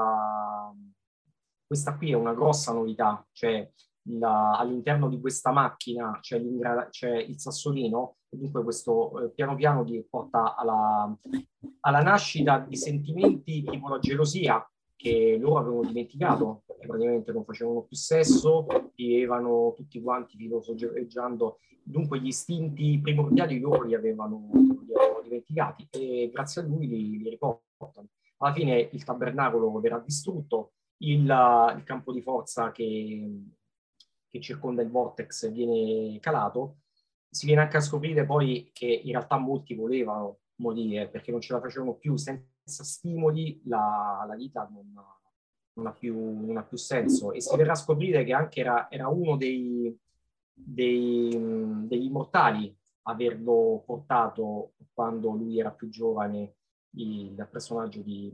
questa qui è una grossa novità, cioè all'interno di questa macchina c'è il sassolino, e dunque questo piano piano ti porta alla nascita di sentimenti tipo la gelosia, che loro avevano dimenticato, perché praticamente non facevano più sesso, vivevano tutti quanti filosofeggiando, dunque gli istinti primordiali loro li avevano dimenticati, e grazie a lui li riportano. Alla fine il tabernacolo verrà distrutto, il campo di forza che circonda il vortex viene calato. Si viene anche a scoprire poi che in realtà molti volevano morire perché non ce la facevano più, senza stimoli la vita non ha più senso, e si verrà a scoprire che anche era uno degli immortali averlo portato quando lui era più giovane, il personaggio di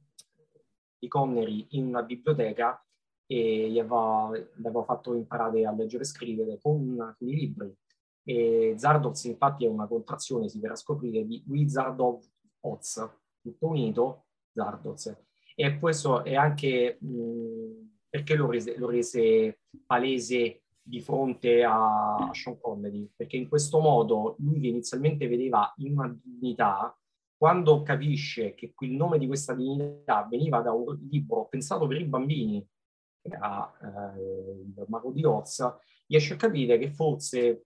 Connery, in una biblioteca, e gli aveva fatto imparare a leggere e scrivere con i libri. E Zardoz infatti è una contrazione, si verrà a scoprire, di Wizard of Oz, tutto unito, Zardoz. E questo è anche perché lo rese palese di fronte a Sean Connery, perché in questo modo lui che inizialmente vedeva in una divinità, quando capisce che il nome di questa divinità veniva da un libro pensato per i bambini, che era il Mago di Oz, riesce a capire che forse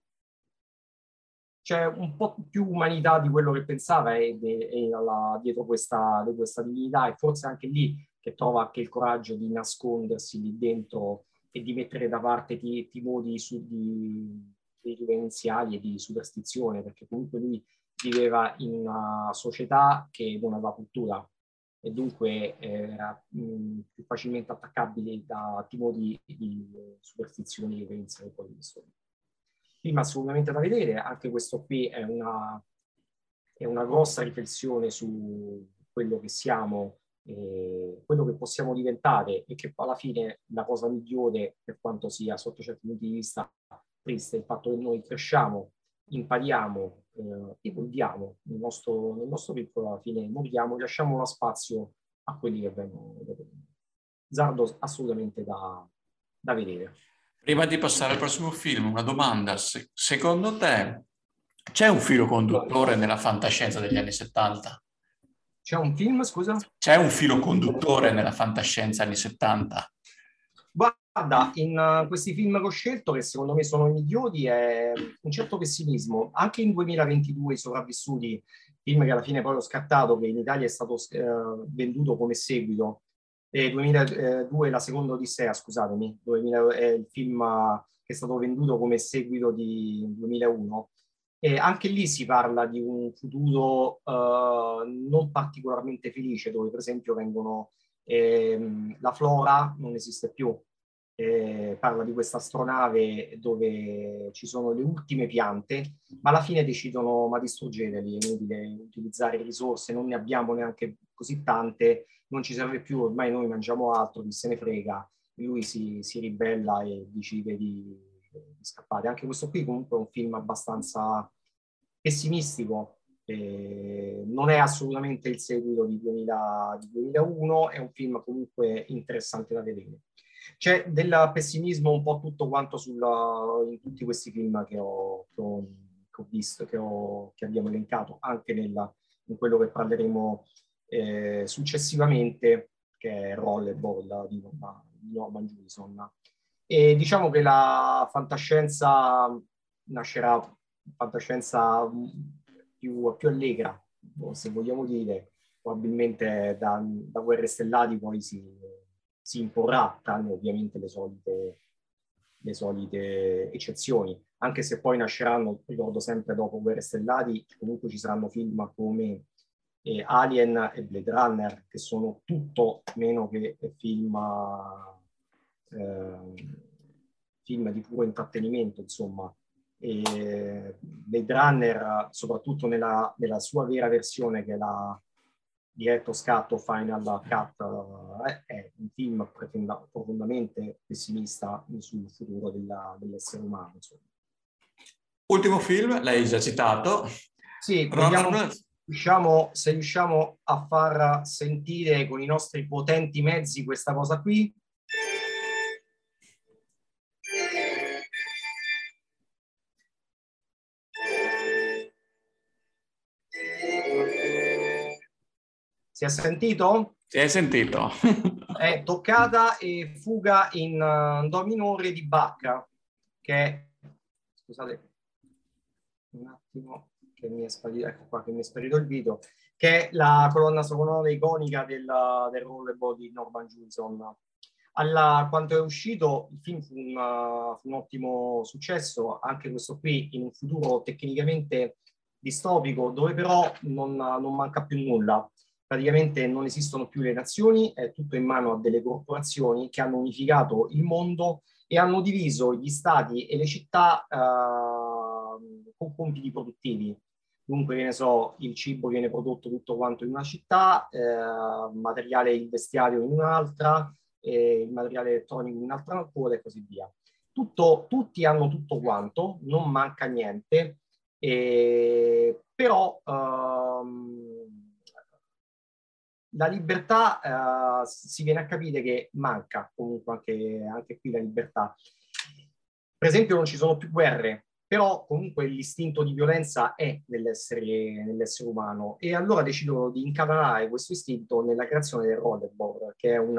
c'è un po' più umanità di quello che pensava dietro questa divinità, e forse anche lì che trova anche il coraggio di nascondersi lì dentro e di mettere da parte i timori reverenziali e di superstizione, perché comunque lui viveva in una società che non aveva cultura e dunque era più facilmente attaccabile da timori di superstizioni reverenziali. Film assolutamente da vedere, anche questo qui è una grossa riflessione su quello che siamo, quello che possiamo diventare, e che alla fine la cosa migliore, per quanto sia sotto certi punti di vista triste, è il fatto che noi cresciamo, impariamo, evolviamo nel nostro piccolo, alla fine moriamo e lasciamo uno spazio a quelli che vengono dopo. Zardo assolutamente da vedere. Prima di passare al prossimo film, una domanda. Secondo te c'è un filo conduttore nella fantascienza degli anni 70? C'è un film, scusa? C'è un filo conduttore nella fantascienza anni 70? Guarda, in questi film che ho scelto, che secondo me sono i migliori, è un certo pessimismo. Anche in 2022 i sopravvissuti, film che alla fine poi ho scattato, che in Italia è stato venduto come seguito, 2002 la seconda Odissea, scusatemi, 2000, è il film che è stato venduto come seguito di 2001. E anche lì si parla di un futuro non particolarmente felice, dove per esempio la flora non esiste più. Parla di questa astronave dove ci sono le ultime piante, ma alla fine decidono: ma distruggeteli, è inutile utilizzare risorse, non ne abbiamo neanche così tante, non ci serve più, ormai noi mangiamo altro, chi se ne frega. Lui si ribella e decide di scappare. Anche questo qui comunque è un film abbastanza pessimistico, non è assolutamente il seguito di 2001, è un film comunque interessante da vedere. C'è del pessimismo un po' tutto quanto in tutti questi film che ho visto, che abbiamo elencato, anche in quello che parleremo successivamente, che è Rollerball di Norman Jewison. E diciamo che la fantascienza nascerà, fantascienza più allegra, se vogliamo dire, probabilmente da Guerre Stellari poi si imporrà, tranne ovviamente le solite eccezioni, anche se poi nasceranno, ricordo sempre dopo Guerre Stellari, comunque ci saranno film come Alien e Blade Runner, che sono tutto meno che film di puro intrattenimento, insomma. E Blade Runner, soprattutto nella sua vera versione, che è la diretto scatto Final Cut, è un film profondamente pessimista sul futuro dell'essere umano, insomma. Ultimo film, l'hai già citato. Sì, vediamo se riusciamo a far sentire con i nostri potenti mezzi questa cosa qui. Si è sentito? Si è sentito. È Toccata e Fuga in Do minore di Bach, che scusate un attimo che mi è sparito, ecco qua che mi è sparito il video, che è la colonna sonora iconica del Rollerball di Norman Jewison. Quando è uscito il film fu un ottimo successo, anche questo qui in un futuro tecnicamente distopico, dove però non manca più nulla. Praticamente non esistono più le nazioni, è tutto in mano a delle corporazioni che hanno unificato il mondo e hanno diviso gli stati e le città con compiti produttivi. Dunque, che ne so, il cibo viene prodotto tutto quanto in una città, materiale, il vestiario in un'altra, il materiale elettronico in un'altra ancora e così via. Tutti hanno tutto quanto, non manca niente, però la libertà si viene a capire che manca comunque anche qui la libertà. Per esempio non ci sono più guerre, però comunque l'istinto di violenza è nell'essere umano, e allora decidono di incatenare questo istinto nella creazione del rollerball, che è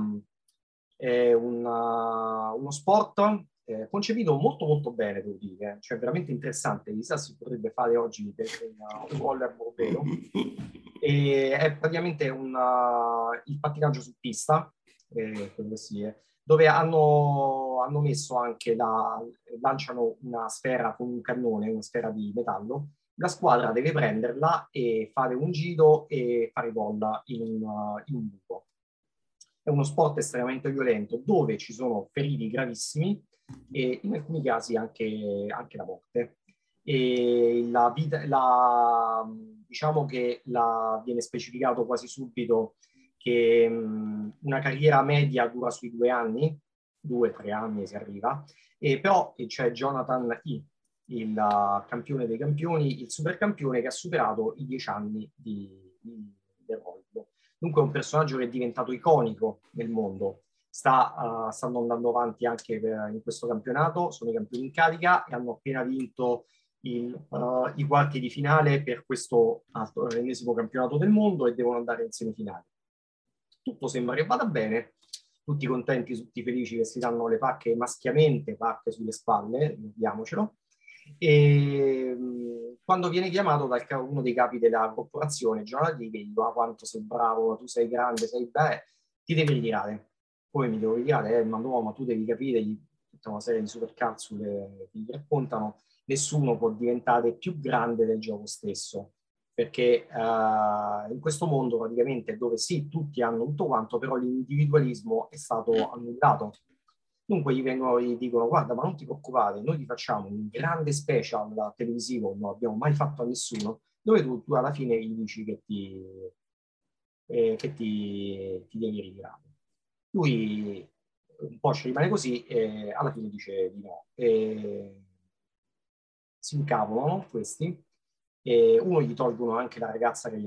uno sport concepito molto molto bene, devo dire, cioè veramente interessante. Chissà si potrebbe fare oggi per un rollerball vero. E è praticamente il pattinaggio su pista, quello sì, dove hanno messo anche lanciano una sfera con un cannone, una sfera di metallo. La squadra deve prenderla e fare un giro e fare gol in un buco. È uno sport estremamente violento dove ci sono feriti gravissimi e in alcuni casi anche la morte. E diciamo che viene specificato quasi subito che una carriera media dura sui 2 anni, 2-3 anni si arriva, però c'è Jonathan E., il campione dei campioni, il supercampione che ha superato i 10 anni del rollo. Dunque è un personaggio che è diventato iconico nel mondo. Stanno andando avanti anche in questo campionato, sono i campioni in carica e hanno appena vinto i quarti di finale per questo ennesimo campionato del mondo e devono andare in semifinale. Tutto sembra che vada bene, tutti contenti, tutti felici, che si danno le pacche maschiamente, pacche sulle spalle, ricordiamocelo. E quando viene chiamato da uno dei capi della corporazione, Jonathan, gli dice: quanto sei bravo, tu sei grande, ti devi ritirare. Come mi devo ritirare? Ma no, ma tu devi capire, tutta una serie di supercazzole che gli raccontano, nessuno può diventare più grande del gioco stesso, perché in questo mondo praticamente dove sì, tutti hanno tutto quanto, però l'individualismo è stato annullato. Dunque gli dicono, guarda, ma non ti preoccupare, noi ti facciamo un grande special televisivo, non abbiamo mai fatto a nessuno, dove tu alla fine gli dici che ti devi ritirare. Lui un po' ci rimane così e alla fine dice di no. Si incavolano questi e uno gli tolgono anche la ragazza che gli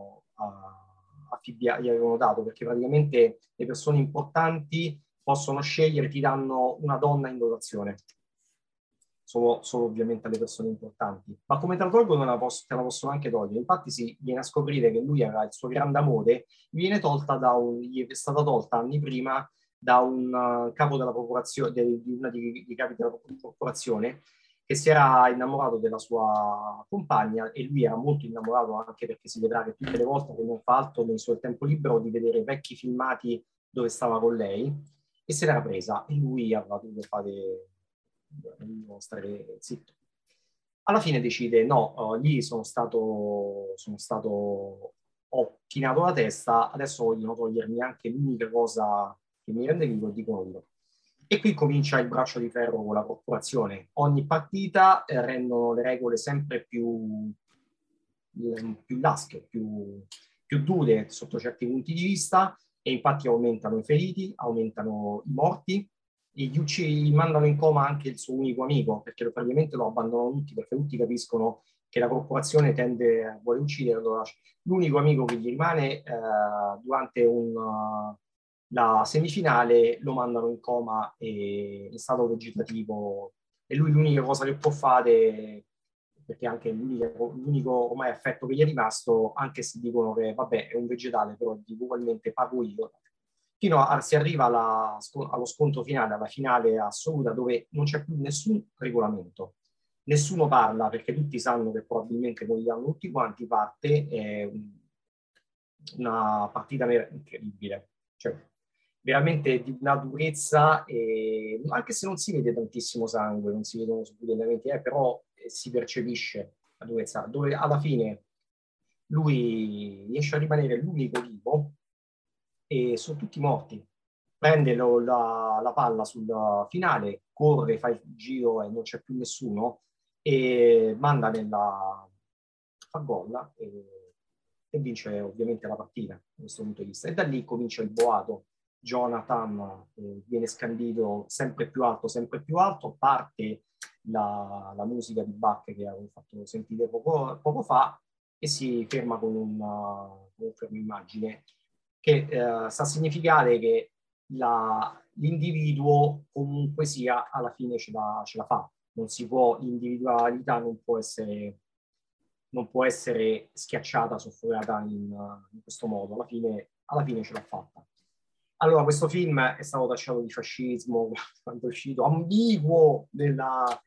avevano dato, perché praticamente le persone importanti possono scegliere, ti danno una donna in dotazione. Solo ovviamente alle persone importanti. Ma come te la tolgono te la possono anche togliere. Infatti si viene a scoprire che lui aveva il suo grande amore, gli è stata tolta anni prima da un capo della corporazione, di una dei capi della corporazione, che si era innamorato della sua compagna, e lui era molto innamorato anche perché si vedrà che tutte le volte che non fa altro nel suo tempo libero di vedere vecchi filmati dove stava con lei, e se l'era presa e lui aveva dovuto fare stare zitto. Alla fine decide no, lì ho chinato la testa, adesso vogliono togliermi anche l'unica cosa che mi rende vivo, dicono loro. E qui comincia il braccio di ferro con la corporazione. Ogni partita rendono le regole sempre più lasche, più dure sotto certi punti di vista, e infatti aumentano i feriti, aumentano i morti, e gli mandano in coma anche il suo unico amico, perché praticamente lo abbandonano tutti, perché tutti capiscono che la corporazione vuole ucciderlo. L'unico amico che gli rimane durante la semifinale lo mandano in coma e in stato vegetativo, e lui l'unica cosa che può fare, perché anche l'unico ormai affetto che gli è rimasto, anche se dicono che vabbè è un vegetale, però dico ugualmente pago io, fino a si arriva allo scontro finale, alla finale assoluta, dove non c'è più nessun regolamento. Nessuno parla, perché tutti sanno che probabilmente moriranno tutti quanti, parte è una partita incredibile. Cioè, veramente di una durezza, anche se non si vede tantissimo sangue, non si vedono subito elementi, però si percepisce la durezza, dove alla fine lui riesce a rimanere l'unico vivo e sono tutti morti. Prende la palla sul finale, corre, fa il giro e non c'è più nessuno, e manda fa gol e vince ovviamente la partita da questo punto di vista. E da lì comincia il boato. Jonathan viene scandito sempre più alto, parte la musica di Bach che avevo fatto sentire poco fa, e si ferma con un fermo immagine che sta a significare che l'individuo comunque sia alla fine ce la fa. Non si può, l'individualità non può essere schiacciata, soffocata in questo modo. Alla fine ce l'ha fatta. Allora, questo film è stato tacciato di fascismo quando è uscito, ambiguo in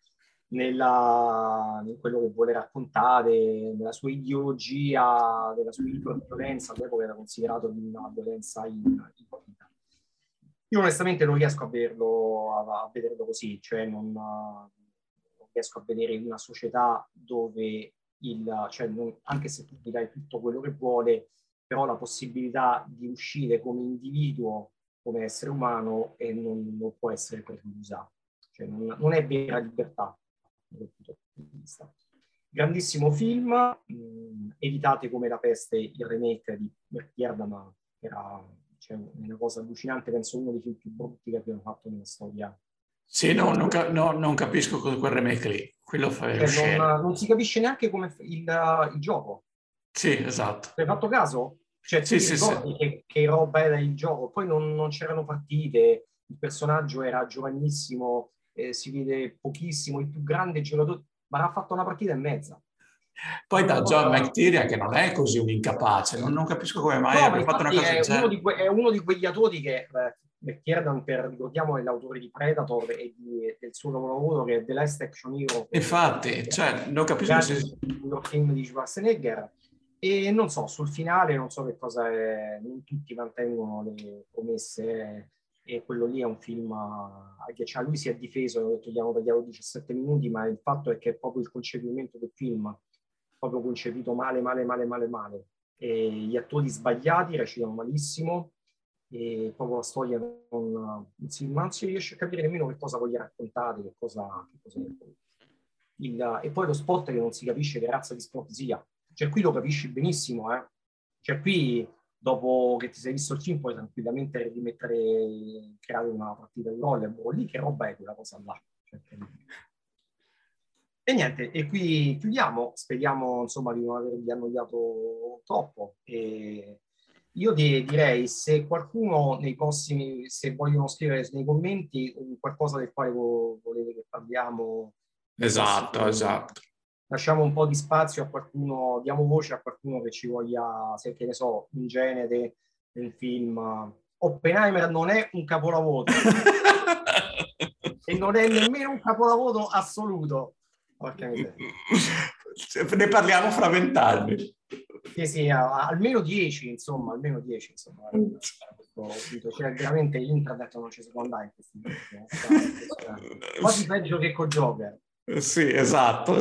quello che vuole raccontare, nella sua ideologia, della sua violenza. All'epoca era considerato di una violenza ipocrita. Io onestamente non riesco a vederlo così, cioè non riesco a vedere una società dove anche se tu ti dai tutto quello che vuole, però la possibilità di uscire come individuo, come essere umano, e non può essere preclusa. Cioè non è vera libertà dal punto di vista. Grandissimo film, evitate come la peste il remake di Erdmann, che era una cosa allucinante, penso uno dei film più brutti che abbiamo fatto nella storia. Sì, non capisco quel remake lì. Quello fa scena. Non si capisce neanche come il gioco. Sì, esatto. Hai fatto caso? Cioè, tu ti ricordi che roba era il gioco? Poi non c'erano partite, il personaggio era giovanissimo, si vede pochissimo, il più grande giocatore, ma ha fatto una partita e mezza. Poi da John McTiernan, che non è così un incapace, non capisco come mai abbia fatto una cosa del genere. È uno di quegli autori che McTiernan, ricordiamo, è l'autore di Predator e del suo lavoro che è The Last Action Hero. Infatti, non capisco se... il film di Schwarzenegger. E non so, sul finale non so che cosa è, non tutti mantengono le promesse, e quello lì è un film che lui si è difeso, ho detto gli tagliato 17 minuti, ma il fatto è che è proprio il concepimento del film, proprio concepito male, male, male, male, male. E gli attori sbagliati recitano malissimo, e proprio la storia non si riesce a capire nemmeno che cosa voglia raccontare, che cosa e poi lo sport che non si capisce che razza di sport sia. Cioè qui lo capisci benissimo, eh? Cioè qui dopo che ti sei visto il film puoi tranquillamente rimettere, creare una partita di rollerball, lì che roba è quella cosa là. Cioè, e niente, e qui chiudiamo, speriamo insomma di non avervi annoiato troppo. E io direi, se qualcuno nei prossimi, se vogliono scrivere nei commenti qualcosa del quale volete che parliamo, Esatto. lasciamo un po' di spazio a qualcuno, diamo voce a qualcuno che ci voglia, se che ne so, in genere, nel film. Oppenheimer non è un capolavoro e non è nemmeno un capolavoro assoluto. Porca miseria. Ne parliamo fra 20 anni. Sì, almeno 10, insomma, almeno 10, insomma. Cioè, veramente internet non ci si può andare in questi giorni. Quasi peggio che con Joker. Sì, esatto.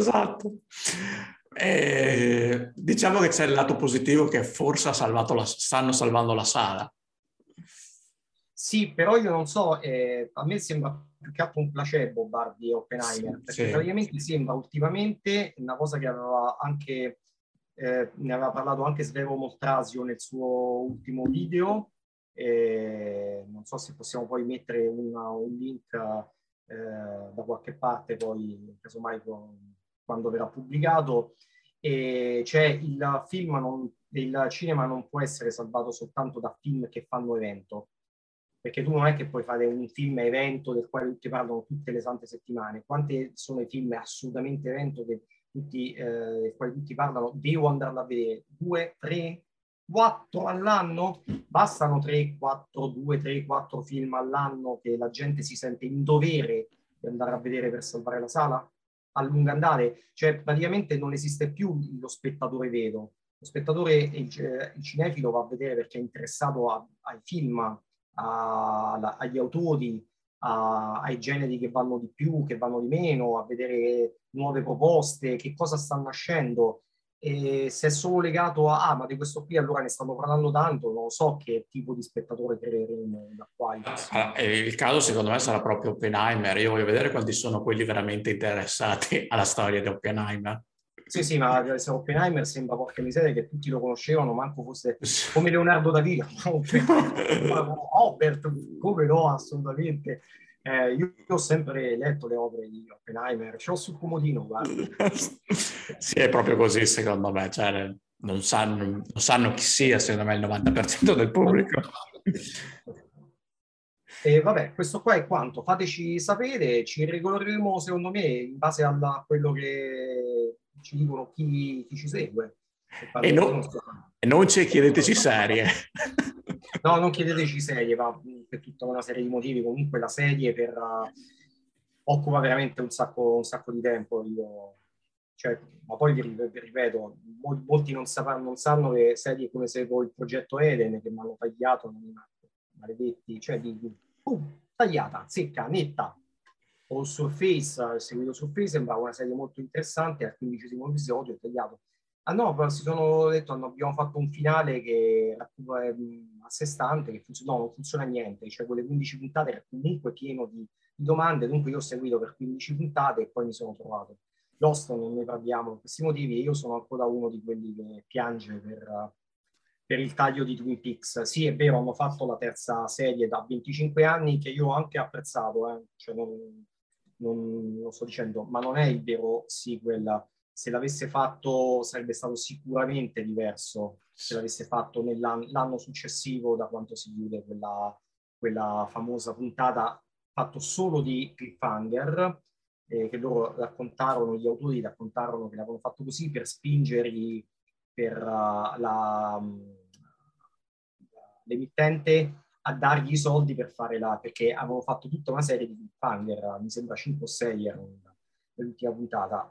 Diciamo che c'è il lato positivo che forse stanno salvando la sala. Sì, però io non so, a me sembra più che altro un placebo Barbie e Oppenheimer, perché praticamente sembra ultimamente una cosa che aveva anche, ne aveva parlato anche Svevo Moltrasio nel suo ultimo video, non so se possiamo poi mettere un link da qualche parte poi, casomai quando verrà pubblicato, e cioè il cinema non può essere salvato soltanto da film che fanno evento, perché tu non è che puoi fare un film evento del quale tutti parlano tutte le sante settimane. Quante sono i film assolutamente evento del quali tutti parlano? Devo andarla a vedere 2, 3, 4 all'anno? Bastano 3, 4, 2, 3, 4 film all'anno che la gente si sente in dovere di andare a vedere per salvare la sala? A lungo andare, cioè praticamente non esiste più lo spettatore vero. Lo spettatore, il cinefilo va a vedere perché è interessato ai film, agli autori, ai generi che vanno di più, che vanno di meno, a vedere nuove proposte, che cosa sta nascendo. E se è solo legato ma di questo qui allora ne stanno parlando tanto, non so che tipo di spettatore creeremo da qua. Il caso secondo me sarà proprio Oppenheimer. Io voglio vedere quanti sono quelli veramente interessati alla storia di Oppenheimer. Sì, ma se Oppenheimer sembra, porca miseria, che tutti lo conoscevano, manco fosse come Leonardo da Vinci. Robert, come no, assolutamente. Io ho sempre letto le opere di Oppenheimer, ce l'ho sul comodino, guarda. Sì, è proprio così secondo me, cioè, non sanno chi sia secondo me il 90% del pubblico. E vabbè, questo qua è quanto. Fateci sapere, ci regoleremo secondo me in base a quello che ci dicono chi ci segue. E non ci chiedeteci serie. No, non chiedeteci serie, va per tutta una serie di motivi. Comunque la serie occupa veramente un sacco di tempo. Cioè, ma poi vi ripeto, molti non sanno che serie come seguo il progetto Eden, che mi hanno tagliato, maledetti, cioè tagliata, secca, netta. O Surface, seguito Surface, sembrava una serie molto interessante, al 15° episodio è tagliato. Ah no, però si sono detto, abbiamo fatto un finale che è a sé stante, che no, non funziona niente, cioè quelle 15 puntate era comunque pieno di domande, dunque io ho seguito per 15 puntate e poi mi sono trovato. Lost non ne parliamo per questi motivi, io sono ancora uno di quelli che piange per il taglio di Twin Peaks. Sì, è vero, hanno fatto la terza serie da 25 anni che io ho anche apprezzato, cioè non sto dicendo, ma non è il vero sequel. Se l'avesse fatto sarebbe stato sicuramente diverso, se l'avesse fatto l'anno successivo da quanto si chiude quella famosa puntata fatto solo di cliffhanger, che loro raccontarono, gli autori raccontarono che l'avevano fatto così per spingerli per l'emittente a dargli i soldi per fare perché avevano fatto tutta una serie di cliffhanger, mi sembra 5 o 6 erano nell'ultima puntata,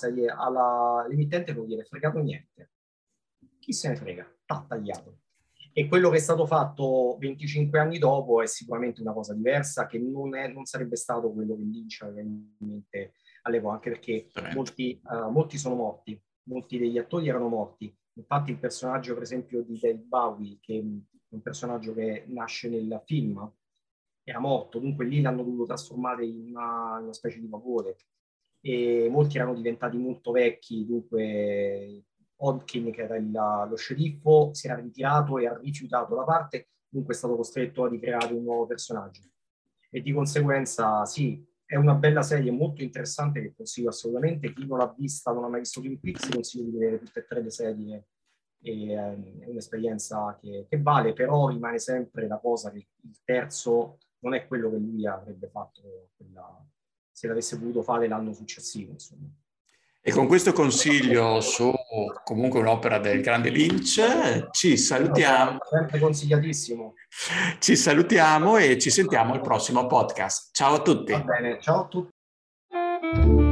all'emittente non gliene è fregato niente. Chi se ne frega? T'ha tagliato. E quello che è stato fatto 25 anni dopo è sicuramente una cosa diversa, che non sarebbe stato quello che Lynch aveva in mente all'epoca, anche perché molti sono morti, molti degli attori erano morti. Infatti il personaggio, per esempio, di David Bowie, che è un personaggio che nasce nel film, era morto, dunque lì l'hanno dovuto trasformare in una specie di vapore. E molti erano diventati molto vecchi, dunque Hodgkin, che era lo sceriffo, si era ritirato e ha rifiutato la parte, dunque è stato costretto a ricreare un nuovo personaggio. E di conseguenza, sì, è una bella serie, molto interessante, che consiglio assolutamente. Chi non l'ha vista, non ha mai visto Twin Peaks, consiglio di vedere tutte e tre le serie. È un'esperienza che vale, però rimane sempre la cosa che il terzo non è quello che lui avrebbe fatto se l'avesse potuto fare l'anno successivo, insomma. E con questo consiglio su comunque un'opera del grande Lynch ci salutiamo. Sempre consigliatissimo. Ci salutiamo e ci sentiamo al prossimo podcast. Ciao a tutti. Va bene, ciao a tutti.